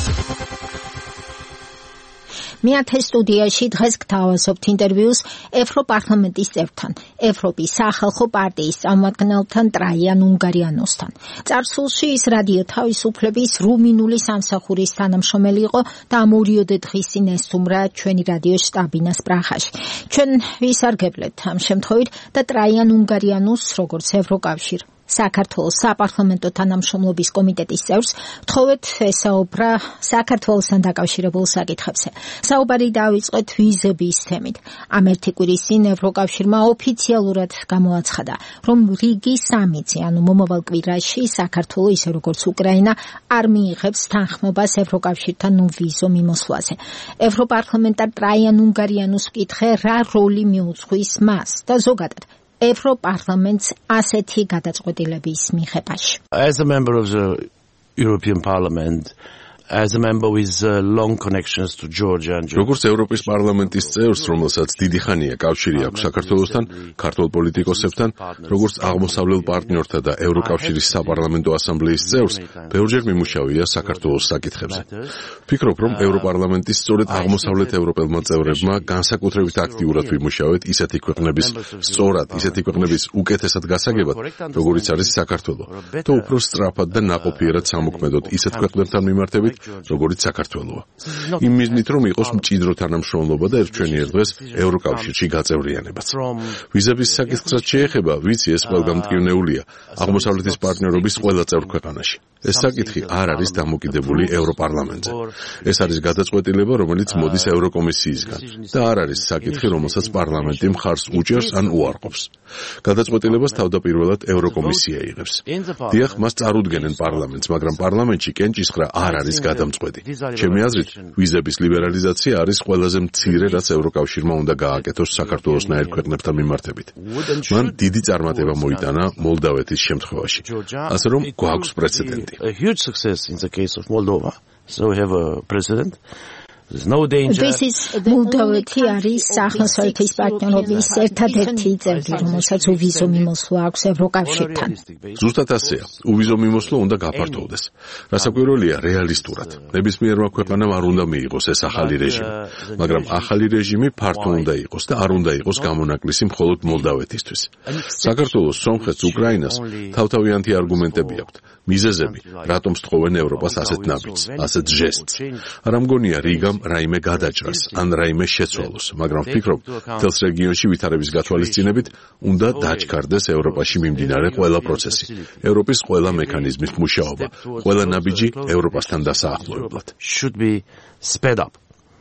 მეათე სტუდიაში დღეს გთავაზობთ ინტერვიუს ევროპარლამენტის წევრთან, ევროპის სახალხო პარტიის წარმომადგენელთან ტრაიან უნგარიანოსთან. წარსულში ის რადიო თავისუფლების რუმინული სამსახურის თანამშრომელი იყო და ამ 2 დღის წინ ესტუმრა ჩვენი რადიოს შტაბინას პრაღაში. ჩვენ ვისარგებლეთ ამ შემთხვევით და ტრაიან უნგარიანოს როგორც ევროკავშირ საქართველოს საპარლამენტო თანამშრომლობის კომიტეტის წევრს ვთხოვეთ ესაუბრა საქართველოსთან დაკავშირებულ საკითხებზე. საუბარი დაიწყეთ ვიზების თემით. ამ ერთი კვირის წინ ევროკავშირმა ოფიციალურად გამოაცხადა, რომ რიგი სამიცი, ანუ მომავალ კვირაში საქართველო ისე როგორც უკრაინა არ მიიღებს თანხმობას ევროკავშირთან ვიზო მიმოსვლაზე. ევროპარლამენტარ ტრაიან უნგარიანოს ვკითხე, რა როლი მიუძღვის მას და ზოგადად ევროპარლამენტს ასეთი გადაწყვეტილების მიღებაში. As a member of the European Parliament, as a member with long connections to Georgia and როგორც ევროპის პარლამენტის წევრს, რომელსაც დიდი ხანია კავშირი აქვს საქართველოსთან, ქართულ პოლიტიკოსებთან, როგორც აღმოსავლელ პარტნიორთა და ევროკავშირის საპარლამენტო ასამბლეის წევრს, ბევრჯერ მიმუშავია საქართველოს საკითხებზე. ვფიქრობ, რომ ევროპარლამენტის სწორედ აღმოსავლეთ ევროპელმა წევრებმა განსაკუთრებით აქტიურად ვიმუშავეთ ისეთი ქვეყნების სწორად, ისეთი ქვეყნების უკეთესად გასაგებად, როგორიც არის საქართველო, და უფრო სწრაფად და ნაყოფიერად სამოქმედოდ ისეთ ქვეყნებთან მიმართებით, როგორც საქართველოა. იმ მიზნით, რომ იყოს მჭიდრო თანამშრომლობა და ერთჩვენიერ დღეს ევროკავშირში გაწევრიანებაც. ვიზების საკითხსაც შეეხება, ვიცი ეს ყველგან მტკივნეულია აღმოსავლეთის პარტნიორობის ყველა წევრ ქვეყანაში. ეს საკითხი არ არის დამოკიდებული ევროპარლამენტზე. ეს არის გადაწყვეტილება, რომელიც მოდის ევროკომისიისგან და არ არის საკითხი, რომელსაც პარლამენტი მხარს უჭერს ან უარყოფს. გადაწყვეტილებას თავდაპირველად ევროკომისია იღებს. დიახ, მას წარუდგენენ პარლამენტს, მაგრამ პარლამენტში კენჭისყრა არ არის გადამწყვეტი. ჩემი აზრით, ვიზების ლიბერალიზაცია არის ყველაზე მცირე, რაც ევროკავშირმა უნდა გააკეთოს საქართველოსნაირ ქვეყნებთან მიმართებით. მან დიდი წარმატება მოიტანა მოლდავეთის შემთხვევაში. ასე რომ გვაქვს პრეცედენტი. A huge success in the case of Moldova. So we have a president. There's no danger. მოლდოვეთი არის აღმოსავლეთის პარტნიორობის ერთადერთი წევრი, რომელსაც უვიზო მიმოსვლა აქვს ევროკავშირთან. ზუსტად ასეა. უვიზო მიმოსვლა უნდა გაფართოვდეს. რასაკვირველია, რეალისტურად. ნებისმიერმა ქვეყანამ არ უნდა მიიღოს ეს ახალი რეჟიმი, მაგრამ ახალი რეჟიმი ფართო უნდა იყოს და არ უნდა იყოს გამონაკლისი მხოლოდ მოლდავეთისთვის. საქართველოს, სომხეთს, უკრაინას თავთავიანთი არგუმენტები აქვთ. მიზეზები, რატომ სწხოვენ ევროპას ასეთ ნაბიჯს, ასეთ ჟესტს. არ ამგონია რიგამ რაიმე გადაჭრას ან რაიმე შეცვალოს, მაგრამ ვფიქრობ, თელს რეგიონში ვითარების გათვალისწინებით უნდა დაჩქარდეს ევროპაში მიმდინარე ყველა პროცესი, ევროპის ყველა მექანიზმის მუშაობა, ყველა ნაბიჯი ევროპასთან დასაახლოებლად. Should be sped up.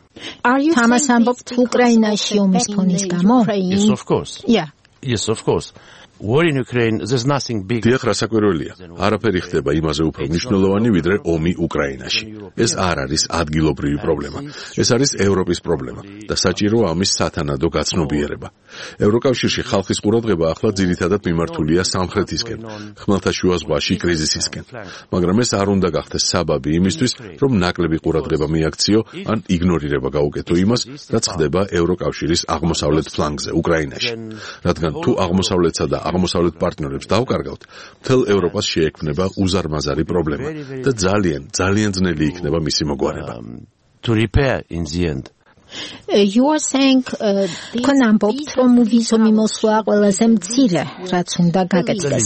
თამას ამბობთ უკრაინაში ომის ფონის გამო? Yes, of course. Yeah. Yes, of course. War in Ukraine, there's nothing big. დიახ, რასაკვირველია, არაფერი ხდება იმაზე უფრო მნიშვნელოვანი, ვიდრე ომი უკრაინაში. ეს არ არის ადგილობრივი პრობლემა. ეს არის ევროპის პრობლემა და საჭიროა ამის სათანადო გაცნობიერება. ევროკავშირში ხალხის ყურადღება ახლა ძირითადად მიმართულია სამხრეთისკენ, ხმელთაშუა ზღვაში კრიზისისკენ. მაგრამ ეს არ უნდა გახდეს საბაბი იმისთვის, რომ ნაკლები ყურადღება მიაქციო ან იგნორირება გაუკეთო იმას, რაც ხდება ევროკავშირის აღმოსავლეთ ფლანგზე, უკრაინაში. რადგან თუ აღმოსავლეთსა და აღმოსავლეთ პარტნიორებს დავკარგავთ, მთელ ევროპას შეექმნება უზარმაზარი პრობლემა და ძალიან ძნელი იქნება მისი მოგვარება. To repair in the end. You are saying თქვენ ამბობთ, რომ ვიზუმი მოსვლა ყველაზე მცირე, რაც უნდა გაკეთდეს.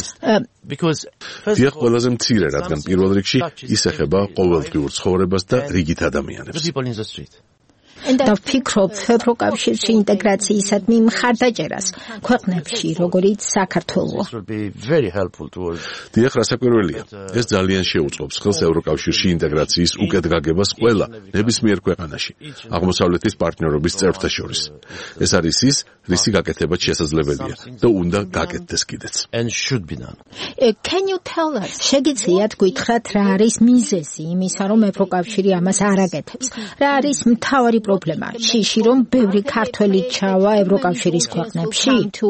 დიახ, ყველაზე მცირე, რადგან პირველ რიგში ის ეხება ყოველდღიურ ცხოვრებას და რიგით ადამიანებს. და ვფიქრობ, ევროკავშირში ინტეგრაციისადმი მხარდაჭერას ქვეყნებში, როგორიც საქართველო. დიახ, რასაკვირველია, ეს ძალიან შეუწყობს ხელს ევროკავშირში ინტეგრაციის უკეთ გაგებას ყველა ნებისმიერ ქვეყანაში, აღმოსავლეთის პარტნიორობის წევრთა შორის. ეს არის ის, რისი გაკეთება შესაძლებელია და უნდა გაკეთდეს კიდეც. Can you tell us? შეგიძლიათ გითხრათ, რა არის მიზეზი იმისა, რომ ევროკავშირი ამას არ აკეთებს? რა არის მთავარი პრობლემა? შიში, რომ ბევრი ქართველი ჩავა ევროკავშირის ქვეყნებში?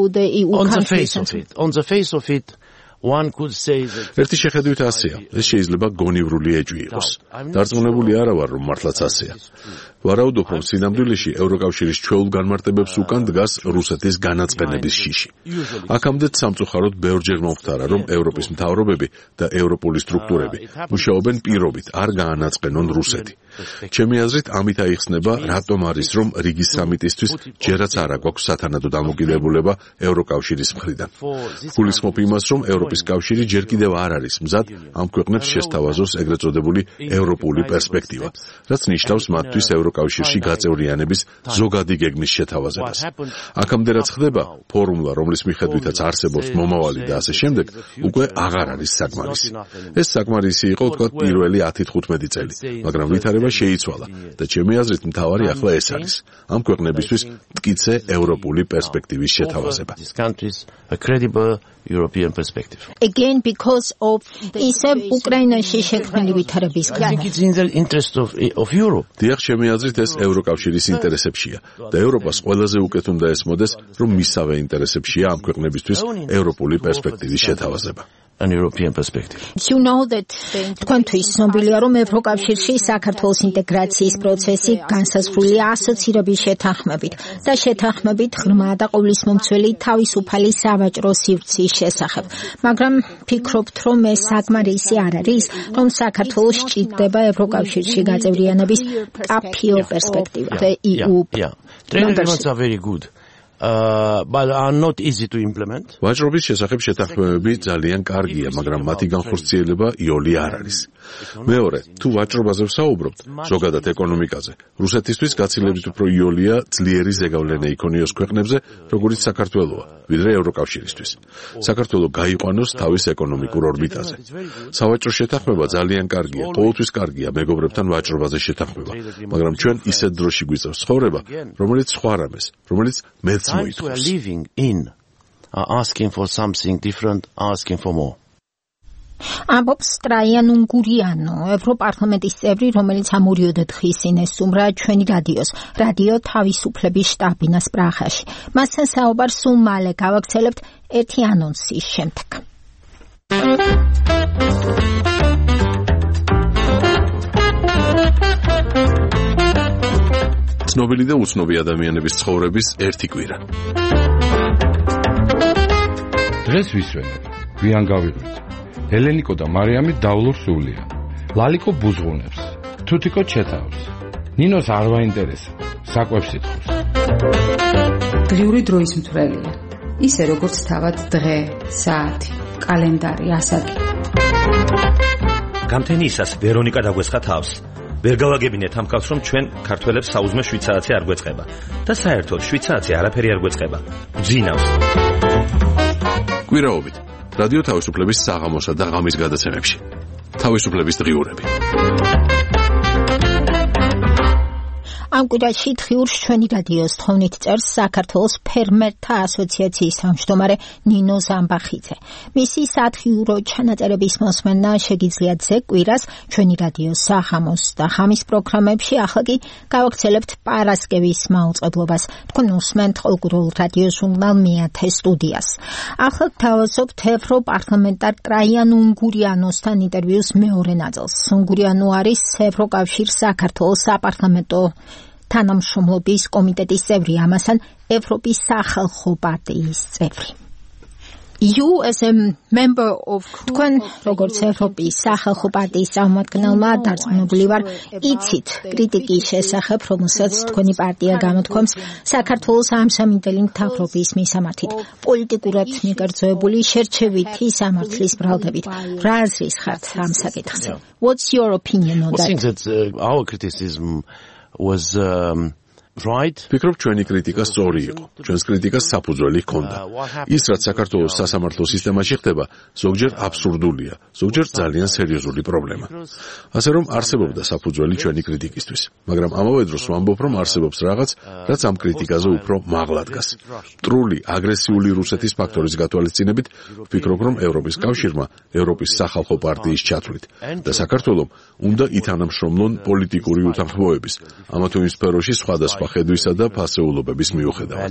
On the face of it, one could say that ერთი შეხედვით ასეა, ეს შეიძლება გონივრული ეჭვი იყოს. დარწმუნებული არა ვარ, რომ მართლაც ასეა. ვარაუდობ, რომ სინამდვილეში ევროკავშირის ჩვეულ განმარტებებს უკან დგას რუსეთის განაწყენების შიში. აქამდე სამწუხაროდ ბევრჯერ მომხდარა, რომ ევროპის მთავრობები და ევროპული სტრუქტურები მუშაობენ პირობით, არ გაანაწყენონ რუსეთი. ჩემი აზრით, ამით აიხსნება, რატომ არის, რომ რიგის სამიტისთვის ჯერაც არ აქვს სათანადო დამოკიდებულება ევროკავშირის მხრიდან. გულისხმობ იმას, რომ ევროპის კავშირი ჯერ კიდევ არ არის მზად ამ ქვეყნებს შესთავაზოს ეგრეთ წოდებული ევროპული პერსპექტივა, რაც ნიშნავს მათთვის ევროკავშირში გაწევრიანების ზოგადი გეგმის შეთავაზებას. აქამდე რაც ხდება, ფორმულა, რომლის მიხედვითაც არსებობს მომავალი და ასე შემდეგ, უკვე აღარ არის საკმარისი. ეს საკმარისი იყო, თქვათ, პირველი 10-15 წელი, მაგრამ ვითარება შეიცვალა და ჩემი აზრით მთავარი ახლა ეს არის. ამ ქვეყნებისთვის მტკიცე ევროპული პერსპექტივის შეთავაზება. European perspective. Again, because of ისე უკრაინაში შექმნილი ვითარების I think it's in the interest of Europe. დიახ, ჩემი აზრით ეს ევროკავშირის ინტერესებშია და ევროპას ყველაზე უკეთ უნდა ესმოდეს, რომ მისავე ინტერესებშია ამ ქვეყნებისთვის ევროპული პერსპექტივის შეთავაზება. An European perspective. You know that თქვენთვის ცნობილია, რომ ევროკავშირში საქართველოს ინტეგრაციის პროცესი განსაზღვრულია ასოცირების შეთანხმებით და შეთანხმებით ღრმა და ყოვლისმომცველი თავისუფალი სავაჭრო სივრცის შესახებ. მაგრამ ფიქრობთ, რომ ეს საკმარისი არ არის, რომ საქართველოს სჭირდება ევროკავშირში გაწევრიანების მკაფიო პერსპექტივა. Trade agreements are very good. But are not easy to implement. ვაჭრობის შესახებ შეთანხმებები ძალიან კარგია, მაგრამ მათი განხორციელება იოლი არ არის. მეორე, თუ ვაჭრობაზე ვსაუბრობთ, ზოგადად ეკონომიკაზე, რუსეთისთვის გაცილებით უფრო იოლია ძლიერი ზეგავლენა იქონიოს ქვეყნებზე, როგორიც საქართველოა, ვიდრე ევროკავშირისთვის. საქართველო გაიყვანოს თავის ეკონომიკურ ორბიტაზე. სავაჭრო შეთანხმება ძალიან კარგია, ყოველთვის კარგია მეგობრებთან ვაჭრობაზე შეთანხმება, მაგრამ ჩვენ ისეთ დროში გვიწევს ცხოვრება, რომელიც სხვა რამეს, რომელიც მეც moitkhos. Living in asking for something different, asking for more. ამბობს ტრაიან უნგურიანო, ევროპარლამენტის წევრი, რომელიც ამ 2 დღის წინ ესტუმრა ჩვენი რადიოს, რადიო თავისუფლების შტაბ-ბინას პრაღაში. მასთან საუბარს სულ მალე გავაგრძელებთ ერთი ანონსის შემდეგ. ცნობილი და უცნობი ადამიანების ცხოვრების ერთი კვირა. დღეს ვისვენებ, გვიან გავიღვით. ელენიკო და მარიამი დავლურ სულია. ლალიკო ბუზღუნებს, თუთიკო ჩეთავს. ნინოს არ ვაინტერესა, საკვებს ითხოვს. დღიური დროის მთვრელია. ისე როგორც თავად დღე, საათი, კალენდარი, ასაკი. გამთენიისას ვერონიკა დაგვესხა თავს. ვერ გავაგებინეთ ამ კაცს, რომ ჩვენ ქართველებს საუზმე 7 საათი არ გვეწყება და საერთოდ 7 საათი არაფერი არ გვეწყება. ძინავს. კვირაობით რადიო თავისუფლების საღამოსა და ღამის გადაცემებში. თავისუფლების დღიურები. ამ კვირაში დღიურს ჩვენი რადიოს თხოვნით წერს საქართველოს ფერმერთა ასოციაციის თავმჯდომარე ნინო ზამბახიძე. მისი სათხიურო ჩანაწერების მოსმენა შეგიძლიათ ზეგ კვირას ჩვენი რადიოს საღამოს და ღამის პროგრამებში. ახლა კი გავაგრძელებთ პარასკევის მაუწყებლობას. თქვენ უსმენთ ყოველკვირეულ რადიო ჟურნალ მეათე სტუდიას. ახლა გთავაზობთ ევროპარლამენტარ ტრაიან უნგურიანოსთან ინტერვიუს მეორე ნაწილს. უნგურიანო არის ევროკავშირ საქართველოს საპარლამენტო თანამშრომლობის კომიტეტის წევრი, ამასთან ევროპის სახალხო პარტიის წევრი. You as a member of თქვენ როგორც ევროპის სახალხო პარტიის წარმომადგენელმა დარწმუნებული ვარ, იცით კრიტიკის შესახებ, რომელსაც თქვენი პარტია გამოთქვამს საქართველოს ამსამინდელი მთავრობის მისამართით, პოლიტიკურად მიკერძოებული შერჩევითი სამართლის ბრალდებით. რა აზრის ხართ ამ საკითხზე? What's your opinion on that? I think that our criticism was right. ფიქრობ ჩვენი კრიტიკა სწორი იყო. ჩვენს კრიტიკას საფუძველი ჰქონდა. ის რაც საქართველოს სასამართლო სისტემაში ხდება, ზოგჯერ აბსურდულია, ზოგჯერ ძალიან სერიოზული პრობლემა. ასე რომ არსებობდა საფუძველი ჩვენი კრიტიკისთვის, მაგრამ ამავე დროს ვამბობ, რომ არსებობს რაღაც, რაც ამ კრიტიკაზე უფრო მაღლა დგას. მტრული, აგრესიული რუსეთის ფაქტორის გათვალისწინებით, ვფიქრობ, რომ ევროპის კავშირმა, ევროპის სახალხო პარტიის ჩათვლით და საქართველომ უნდა ითანამშრომლონ პოლიტიკური უთანხმოების, ამა თუ იმ სფეროში სხვადასხვა ხედვისა და ფასეულობების მიუხედავად.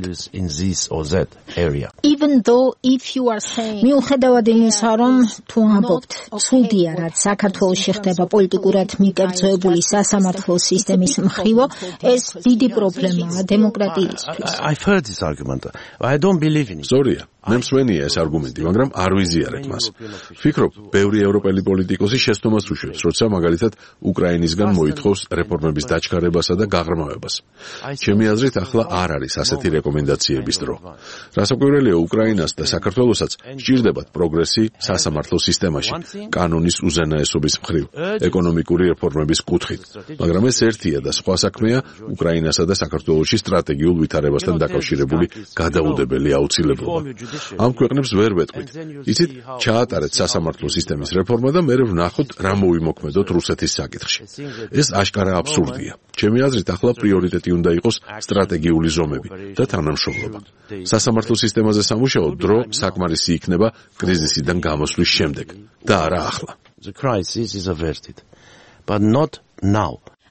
Even though if you are saying მიუხედავად იმისა, რომ თუ ამბობთ, სულდია რაც საქართველოში ხდება პოლიტიკურად მიკერძოებული სასამართლო სისტემის მხრივო, ეს დიდი პრობლემაა დემოკრატიისთვის. I've heard this argument. I don't believe in it. Sorry. მე მსვენია ეს არგუმენტი, მაგრამ არ ვიზიარებ მას. ვფიქრობ, ბევრი ევროპელი პოლიტიკოსი შეცდომას უშვებს, როცა მაგალითად უკრაინისგან მოითხოვს რეფორმების დაჩქარებასა და გაღრმავებას. ჩემი აზრით, ახლა არ არის ასეთი რეკომენდაციების დრო. რასაკვირველია, უკრაინას და საქართველოსაც სჭირდებათ პროგრესი სასამართლო სისტემაში, კანონის უზენაესობის მხრივ, ეკონომიკური რეფორმების კუთხით. მაგრამ ეს ერთია და სხვა საქმეა უკრაინასა და საქართველოში სტრატეგიულ ვითარებასთან დაკავშირებული გადაუდებელი აუცილებლობა. ამ ქვეყნებს ვერ ვეტყვით. იცით, ჩაატარეთ სასამართლო სისტემის რეფორმა და მე ვნახოთ, რა მოვიმოქმედოთ რუსეთის საკითხში. ეს აშკარა აბსურდია. ჩემი აზრით, ახლა პრიორიტეტი უნდა იყოს სტრატეგიული ზომები და თანამშრომლობა. სასამართლო სისტემაზე სამუშაო დრო საკმარისი იქნება კრიზისიდან გამოსვლის შემდეგ და არა ახლა. The crisis is averted, but not now.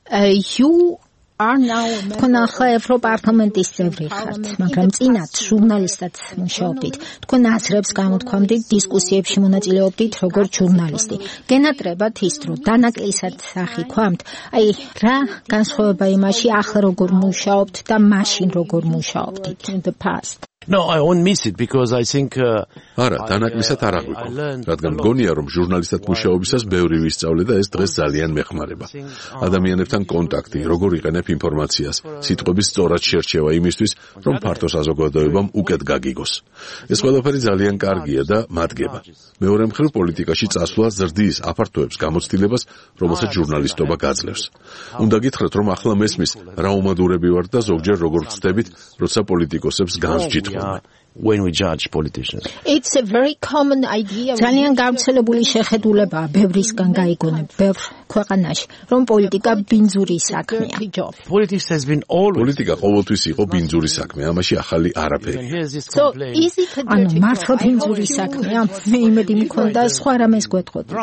თქვენ ახლა ევროპარლამენტის წევრი ხართ, მაგრამ წინათ ჟურნალისტად მუშაობდით. თქვენ აზრებს გამოთქვამდით, დისკუსიებში მონაწილეობდით როგორც ჟურნალისტი. გენატრებათ ის დრო დანაკლისად აღიქვამთ. აი, რა განსხვავება იმაში, ახლა როგორ მუშაობთ და მაშინ როგორ მუშაობდით in the past? No, I won't miss it because I think არა, დანაკლისად არ აღვიქვამთ, რადგან მგონია, რომ ჟურნალისტად მუშაობისას ბევრი ვისწავლე და ეს დღეს ძალიან მეხმარება. ადამიანებთან კონტაქტი, როგორ იყენებ ინფორმაციას, სიტყვების სწორად შერჩევა იმისთვის, რომ ფართო საზოგადოებამ უკეთ გაგიგოს. ეს ყველაფერი ძალიან კარგია და მადგება. მეორე მხრივ პოლიტიკაში წასვლა ზრდის აფართოებს გამოცდილებას, რომელსაც ჟურნალისტობა გაძლევს. უნდა გითხრათ, რომ ახლა მესმის რა უმადურები ვართ და ზოგჯერ როგორ ვწდებით, როცა პოლიტიკოსებს განსჯით when we judge politicians. It's a very common idea. ძალიან გავრცელებული შეხედულებაა ბევრისგან გაიგონებ ბევრ ქვეყანაში, რომ პოლიტიკა ბინძური საქმეა. Politics has been always. პოლიტიკა ყოველთვის იყო ბინძური საქმე, ამაში ახალი არაფერი. ანუ მართლა ბინძური საქმეა? მე იმედი მქონდა სხვა რამეს გვეტყოდით.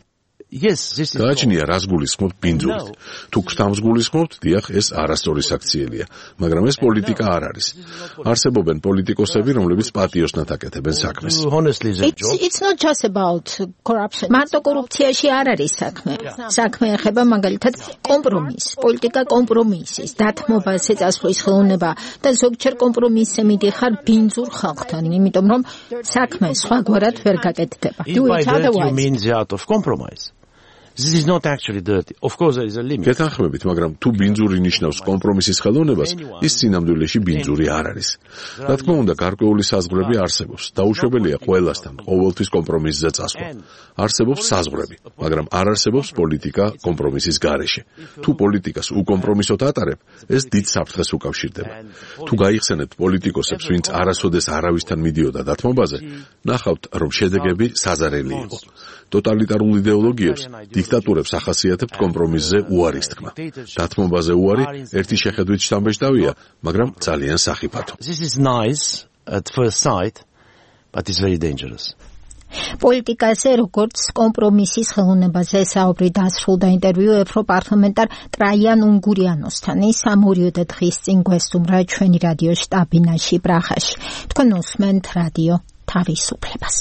გააჩნია რას გულისხმობთ ბინძურით. თუ გთამს გულისხმობთ, დიახ, ეს არასწორი საქციელია, მაგრამ ეს πολιτიკა არ არის. არსებობენ პოლიტიკოსები, რომლებიც პატიოსნად აკეთებენ საქმეს. It's not just about corruption. მარტო კორუფციაში არ არის საქმე. საქმე ეხება მაგალითად კომპრომისს, პოლიტიკა კომპრომისის, დათმობას ეწასვლის ხელოვნება და ზოგჯერ კომპრომისზე მიდიხარ ბინძურ ხალხთან, იმიტომ რომ საქმე სხვაგვარად ვერ გაკეთდება. Do it otherwise. You mean the art of compromise. This is not actually dirty. Of course there is a limit. გეთანხმებით, მაგრამ თუ ბინძური ნიშნავს კომპრომისის ხელოვნებას, ის სინამდვილეში ბინძური არ არის. რა თქმა უნდა, გარკვეული საზღვრები არსებობს. დაუშვებელია ყველასთან ყოველთვის კომპრომისზე წასვლა. არსებობს საზღვრები, მაგრამ არ არსებობს პოლიტიკა კომპრომისის გარეშე. თუ პოლიტიკას უკომპრომისოდ ატარებ, ეს დიდ საფრთხეს უკავშირდება. თუ გაიხსენებთ პოლიტიკოსებს, ვინც არასოდეს არავისთან მიდიოდა დათმობაზე, ნახავთ, რომ შედეგები საზარელი იყო. ტოტალიტარულ იდეოლოგიებს, დიქტატურებს ახასიათებთ კომპრომისზე უარის თქმა. დათმობაზე უარი ერთი შეხედვით შთამბეჭდავია, მაგრამ ძალიან სახიფათო. This is nice at first sight, but it's very dangerous. პოლიტიკაზე როგორც კომპრომისის ხელოვნებაზე საუბრი დასრულდა ინტერვიუ ევროპარლამენტარ ტრაიან უნგურიანოსთან. ის ამ 2 დღის წინ გვესტუმრა ჩვენი რადიო შტაბინაში პრაღაში. თქვენ უსმენთ რადიო თავისუფლებას.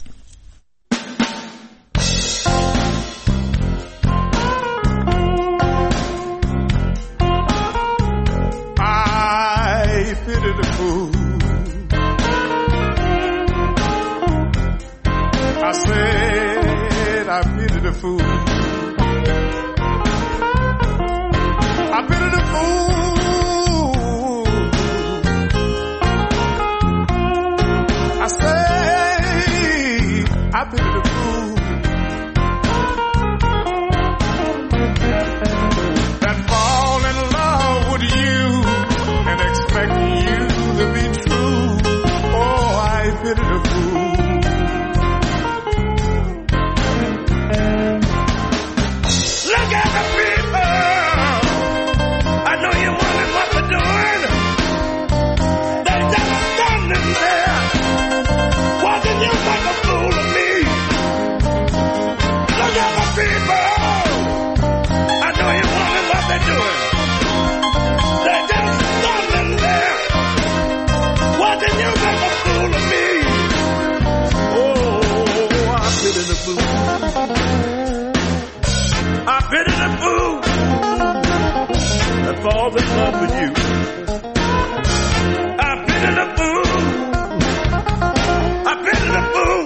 Pity the fool falls in love with you. I've been in a fool. I've been in a fool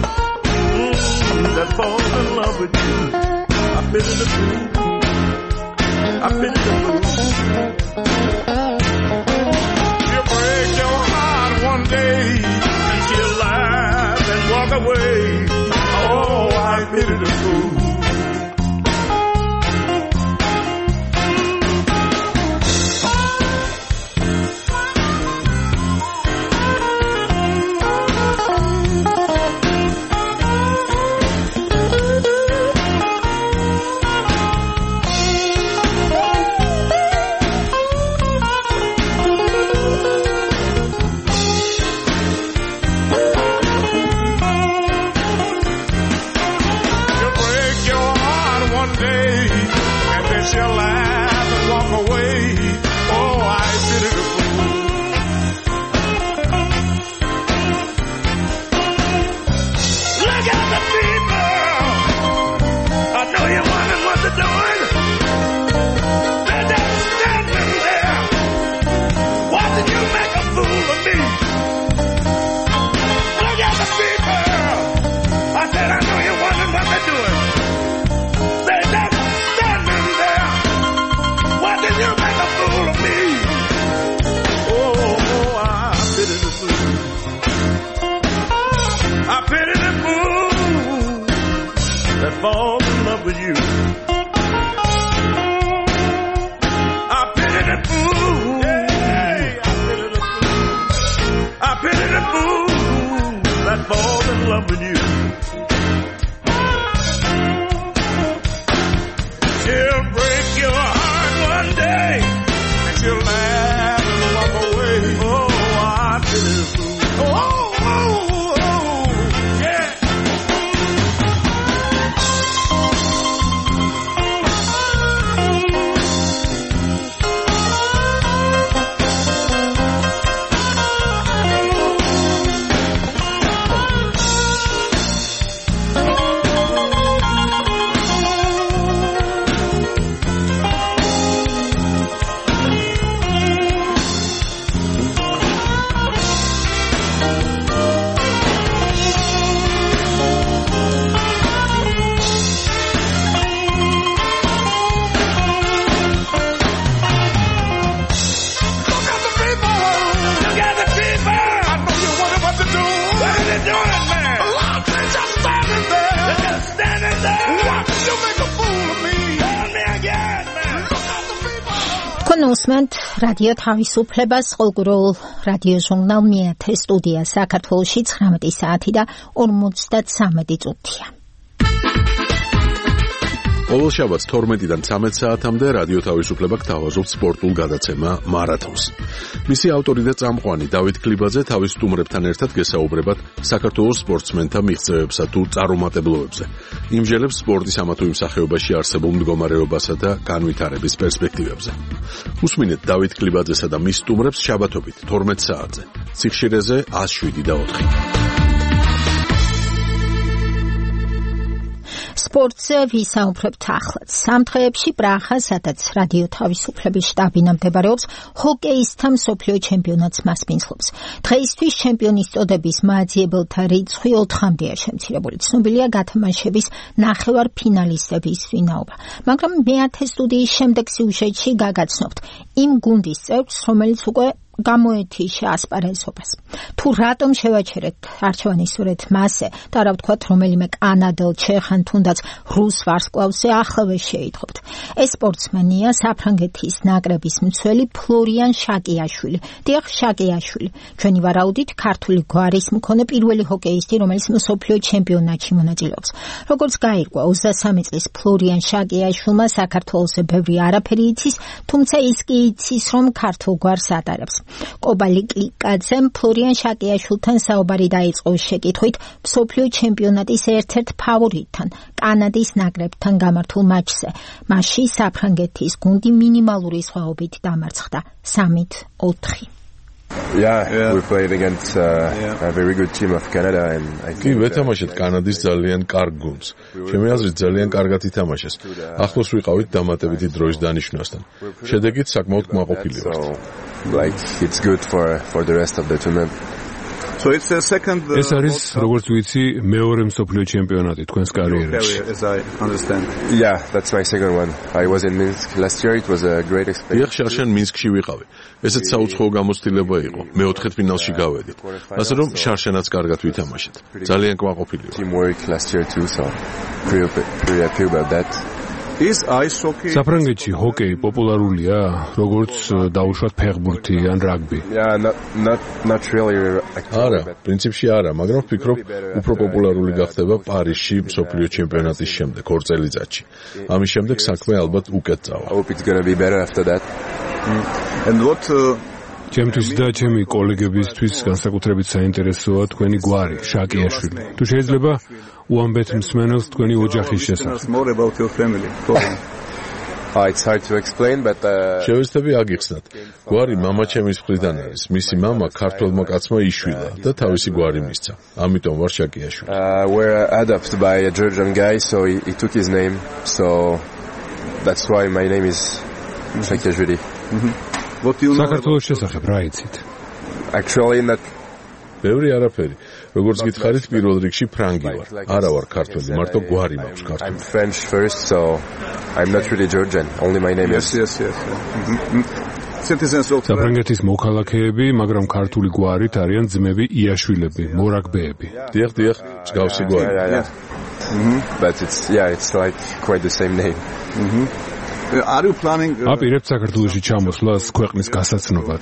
that falls in love with you. I've been in a fool. I've been in a fool. She'll break your heart one day and she'll laugh and walk away. Oh, I've been in a fool. Fall in love with you. I've been in a fool. Yeah, I've been in a fool that falls in love with you. She'll break your heart one day and she'll laugh and walk away. Oh, I've been in a fool. უსმენთ რადიო თავისუფლებას ყოველდღიურ რადიო ჟურნალ მეათე სტუდია საქართველოში 19 საათი და 53 წუთია. ყოველ შაბათს 12-დან 13 საათამდე რადიო თავისუფლება გთავაზობს სპორტულ გადაცემა მარათონს. მისი ავტორი და წამყვანი დავით კლიბაძე თავის სტუმრებთან ერთად გესაუბრებათ საქართველოს სპორტსმენთა მიღწევებსა თუ წარუმატებლობებზე. იმჟელებს სპორტის ამა თუ იმ სახეობაში არსებულ მდგომარეობასა და განვითარების პერსპექტივებზე. უსმინეთ დავით კლიბაძესა და მის სტუმრებს შაბათობით 12 საათზე. ციხშირეზე 107.4. სპორტზე ვისაუბრებთ ახლაც. ამ დღეებში პრაღა, სადაც რადიო თავისუფლების შტაბი მდებარეობს, ჰოკეისტთა მსოფლიო ჩემპიონატს მასპინძლობს. დღეისთვის ჩემპიონის წოდების მაძიებელთა რიცხვი 4-მდეა შემცირებული. ცნობილია გათამაშების ნახევარფინალისტების ვინაობა. მაგრამ მეათე სტუდიის შემდეგ სიუჟეტში გაგაცნობთ იმ გუნდის წევრს, რომელიც უკვე გამოეთიშა ასპარეზობას. თუ რატომ შევაჩერეთ არჩევანის სწორედ მასზე და რა ვთქვათ რომელიმე კანადელ, ჩეხან თუნდაც რუს ვარსკვლავზე ახლავე შეითხოვთ. ეს სპორტსმენია საფრანგეთის ნაკრების მცველი ფლორიან შაკიაშვილი. დიახ, შაკიაშვილი. ჩვენი ვარაუდით ქართული გვარის მქონე პირველი ჰოკეისტი, რომელიც მსოფლიო ჩემპიონატში მონაწილეობს. როგორც გაირკვა 23 წლის ფლორიან შაკიაშვილმა საქართველოს ბევრი არაფერი იცის, თუმცა ის კი იცის, რომ ქართულ გვარს ატარებს. კობალი კლიკაძემ ფლორიან შაკიაშვილთან საუბარი დაიწყო შეკითხვით მსოფლიო ჩემპიონატის ერთ-ერთ ფავორიტთან, კანადის ნაკრებთან გამართულ მატჩზე. მასში საფრანგეთის გუნდი მინიმალური სხვაობით დამარცხდა 3-4. Yeah, we played against a very good team of Canada and I think ვეთამაშეთ კანადის ძალიან კარგ გუნდს. ჩემი აზრით ძალიან კარგად ითამაშეს. ახლოს ვიყავით დამატებითი დროის დანიშვნასთან. შედეგით საკმაოდ კმაყოფილი ვართ. Like it's good for the rest of the tournament. So it's the second ეს არის როგორც ვიცი მეორე მსოფლიო ჩემპიონატი თქვენს კარიერაში. As I understand. Yeah, that's my second one. I was in Minsk last year. It was a great experience. იახ შარშან მინსკში ვიყავი. ესეც საუცხოო გამოცდილება იყო. მეოთხე ფინალში გავედით. ასე რომ შარშანაც კარგად ვითამაშეთ. ძალიან კმაყოფილი ვარ. Teamwork last year too, so pretty happy about that. Is ice hockey საფრანგეთში ჰოკეი პოპულარულია, როგორც დაუშვათ ფეხბურთი ან რაგბი? Yeah, not really. არა, პრინციპში არა, მაგრამ ვფიქრობ, უფრო პოპულარული გახდება პარიზში მსოფლიო ჩემპიონატის შემდეგ, 2 წელიწადში. ამის შემდეგ საქმე ალბათ უკეთ წავა. Hope it's going to be better after that. And what ჩემთვის და ჩემი კოლეგებისთვის განსაკუთრებით საინტერესოა თქვენი გვარი, შაკიაშვილი. თუ შეიძლება უამბეთ მსმენელს თქვენი ოჯახის შესახებ. More about your family. It's hard to explain, but შევეცდები აგიხსნათ. გვარი მამაჩემის მხრიდან არის. მისი მამა ქართველმა კაცმა იშვილა და თავისი გვარი მისცა. ამიტომ ვარ შაკიაშვილი. We're adopted by a Georgian guy, so he took his name. So that's why my name is Shakiashvili. საქართველოს შესახებ რა იცით? Actually not ბევრი არაფერი. როგორც გითხარით, პირველ რიგში ფრანგი ვარ. არა ვარ ქართველი, მარტო გვარი მაქვს ქართული. I'm French first, so I'm not really Georgian. Only my name is. Yes. Citizens of საფრანგეთის მოქალაქეები, მაგრამ ქართული გვარით არიან ძმები იაშვილები, მორაგბეები. დიახ, მსგავსი გვარი. But it's like quite the same name. Are you planning აპირებთ საქართველოში ჩამოსვლას ქვეყნის გასაცნობად?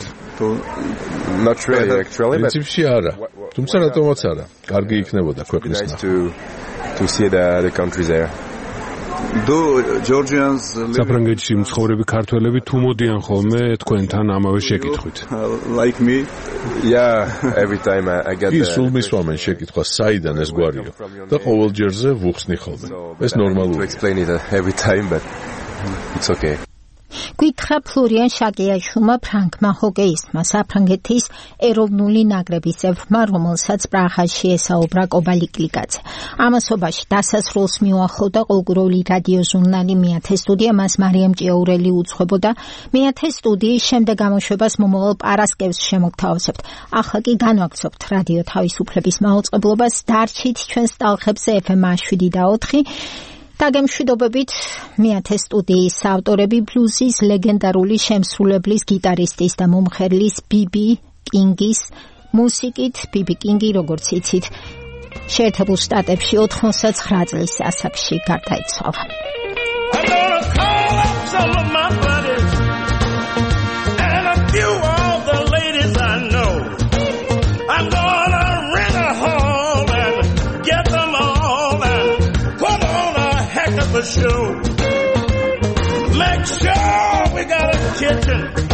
Not really actually, but პრინციპში არა. თუმცა რატომაც არა. კარგი იქნებოდა ქვეყნის to see the countries there. Do Georgians საფრანგეთში მცხოვრები ქართველები თუ მოდიან ხოლმე თქვენთან ამავე შეკითხვით? Like me? Yeah, every time I get ის სულ მისვამენ შეკითხვა, საიდან ეს გვარიო და ყოველ ჯერზე ვუხსნი ხოლმე. ეს ნორმალურია. To explain it every time, but it's okay. გითხრა ფლორიან შაკიაშვილმა ფრანგმა ჰოკეისტმა საფრანგეთის ეროვნული ნაკრების წევრმა, რომელსაც პრაღაში ესაუბრა კობალიკლიკაძე. ამასობაში დასასრულს მიუახლოვდა ყოლგუროვი რადიო ჟურნალი მეათე სტუდია, მას მარიამ ჭიაურელი უძღვებოდა. მეათე სტუდიის შემდეგ გამოშვებას მომავალ პარასკევს შემოგთავაზებთ. ახლა კი განვაგრძობთ რადიო თავისუფლების მაუწყებლობას. დარჩით ჩვენს ტალღებზე FM 7 და 4. დაგემშვიდობებით მეათე სტუდიის ავტორები ბლუზის ლეგენდარული შემსრულებლის გიტარისტის და მომხერლის ბიბი კინგის მუსიკით. ბიბი კინგი, როგორც იცით, შეერთებულ შტატებში 99 წლის ასაკში გარდაიცვალა. Show. Make sure we got a kitchen.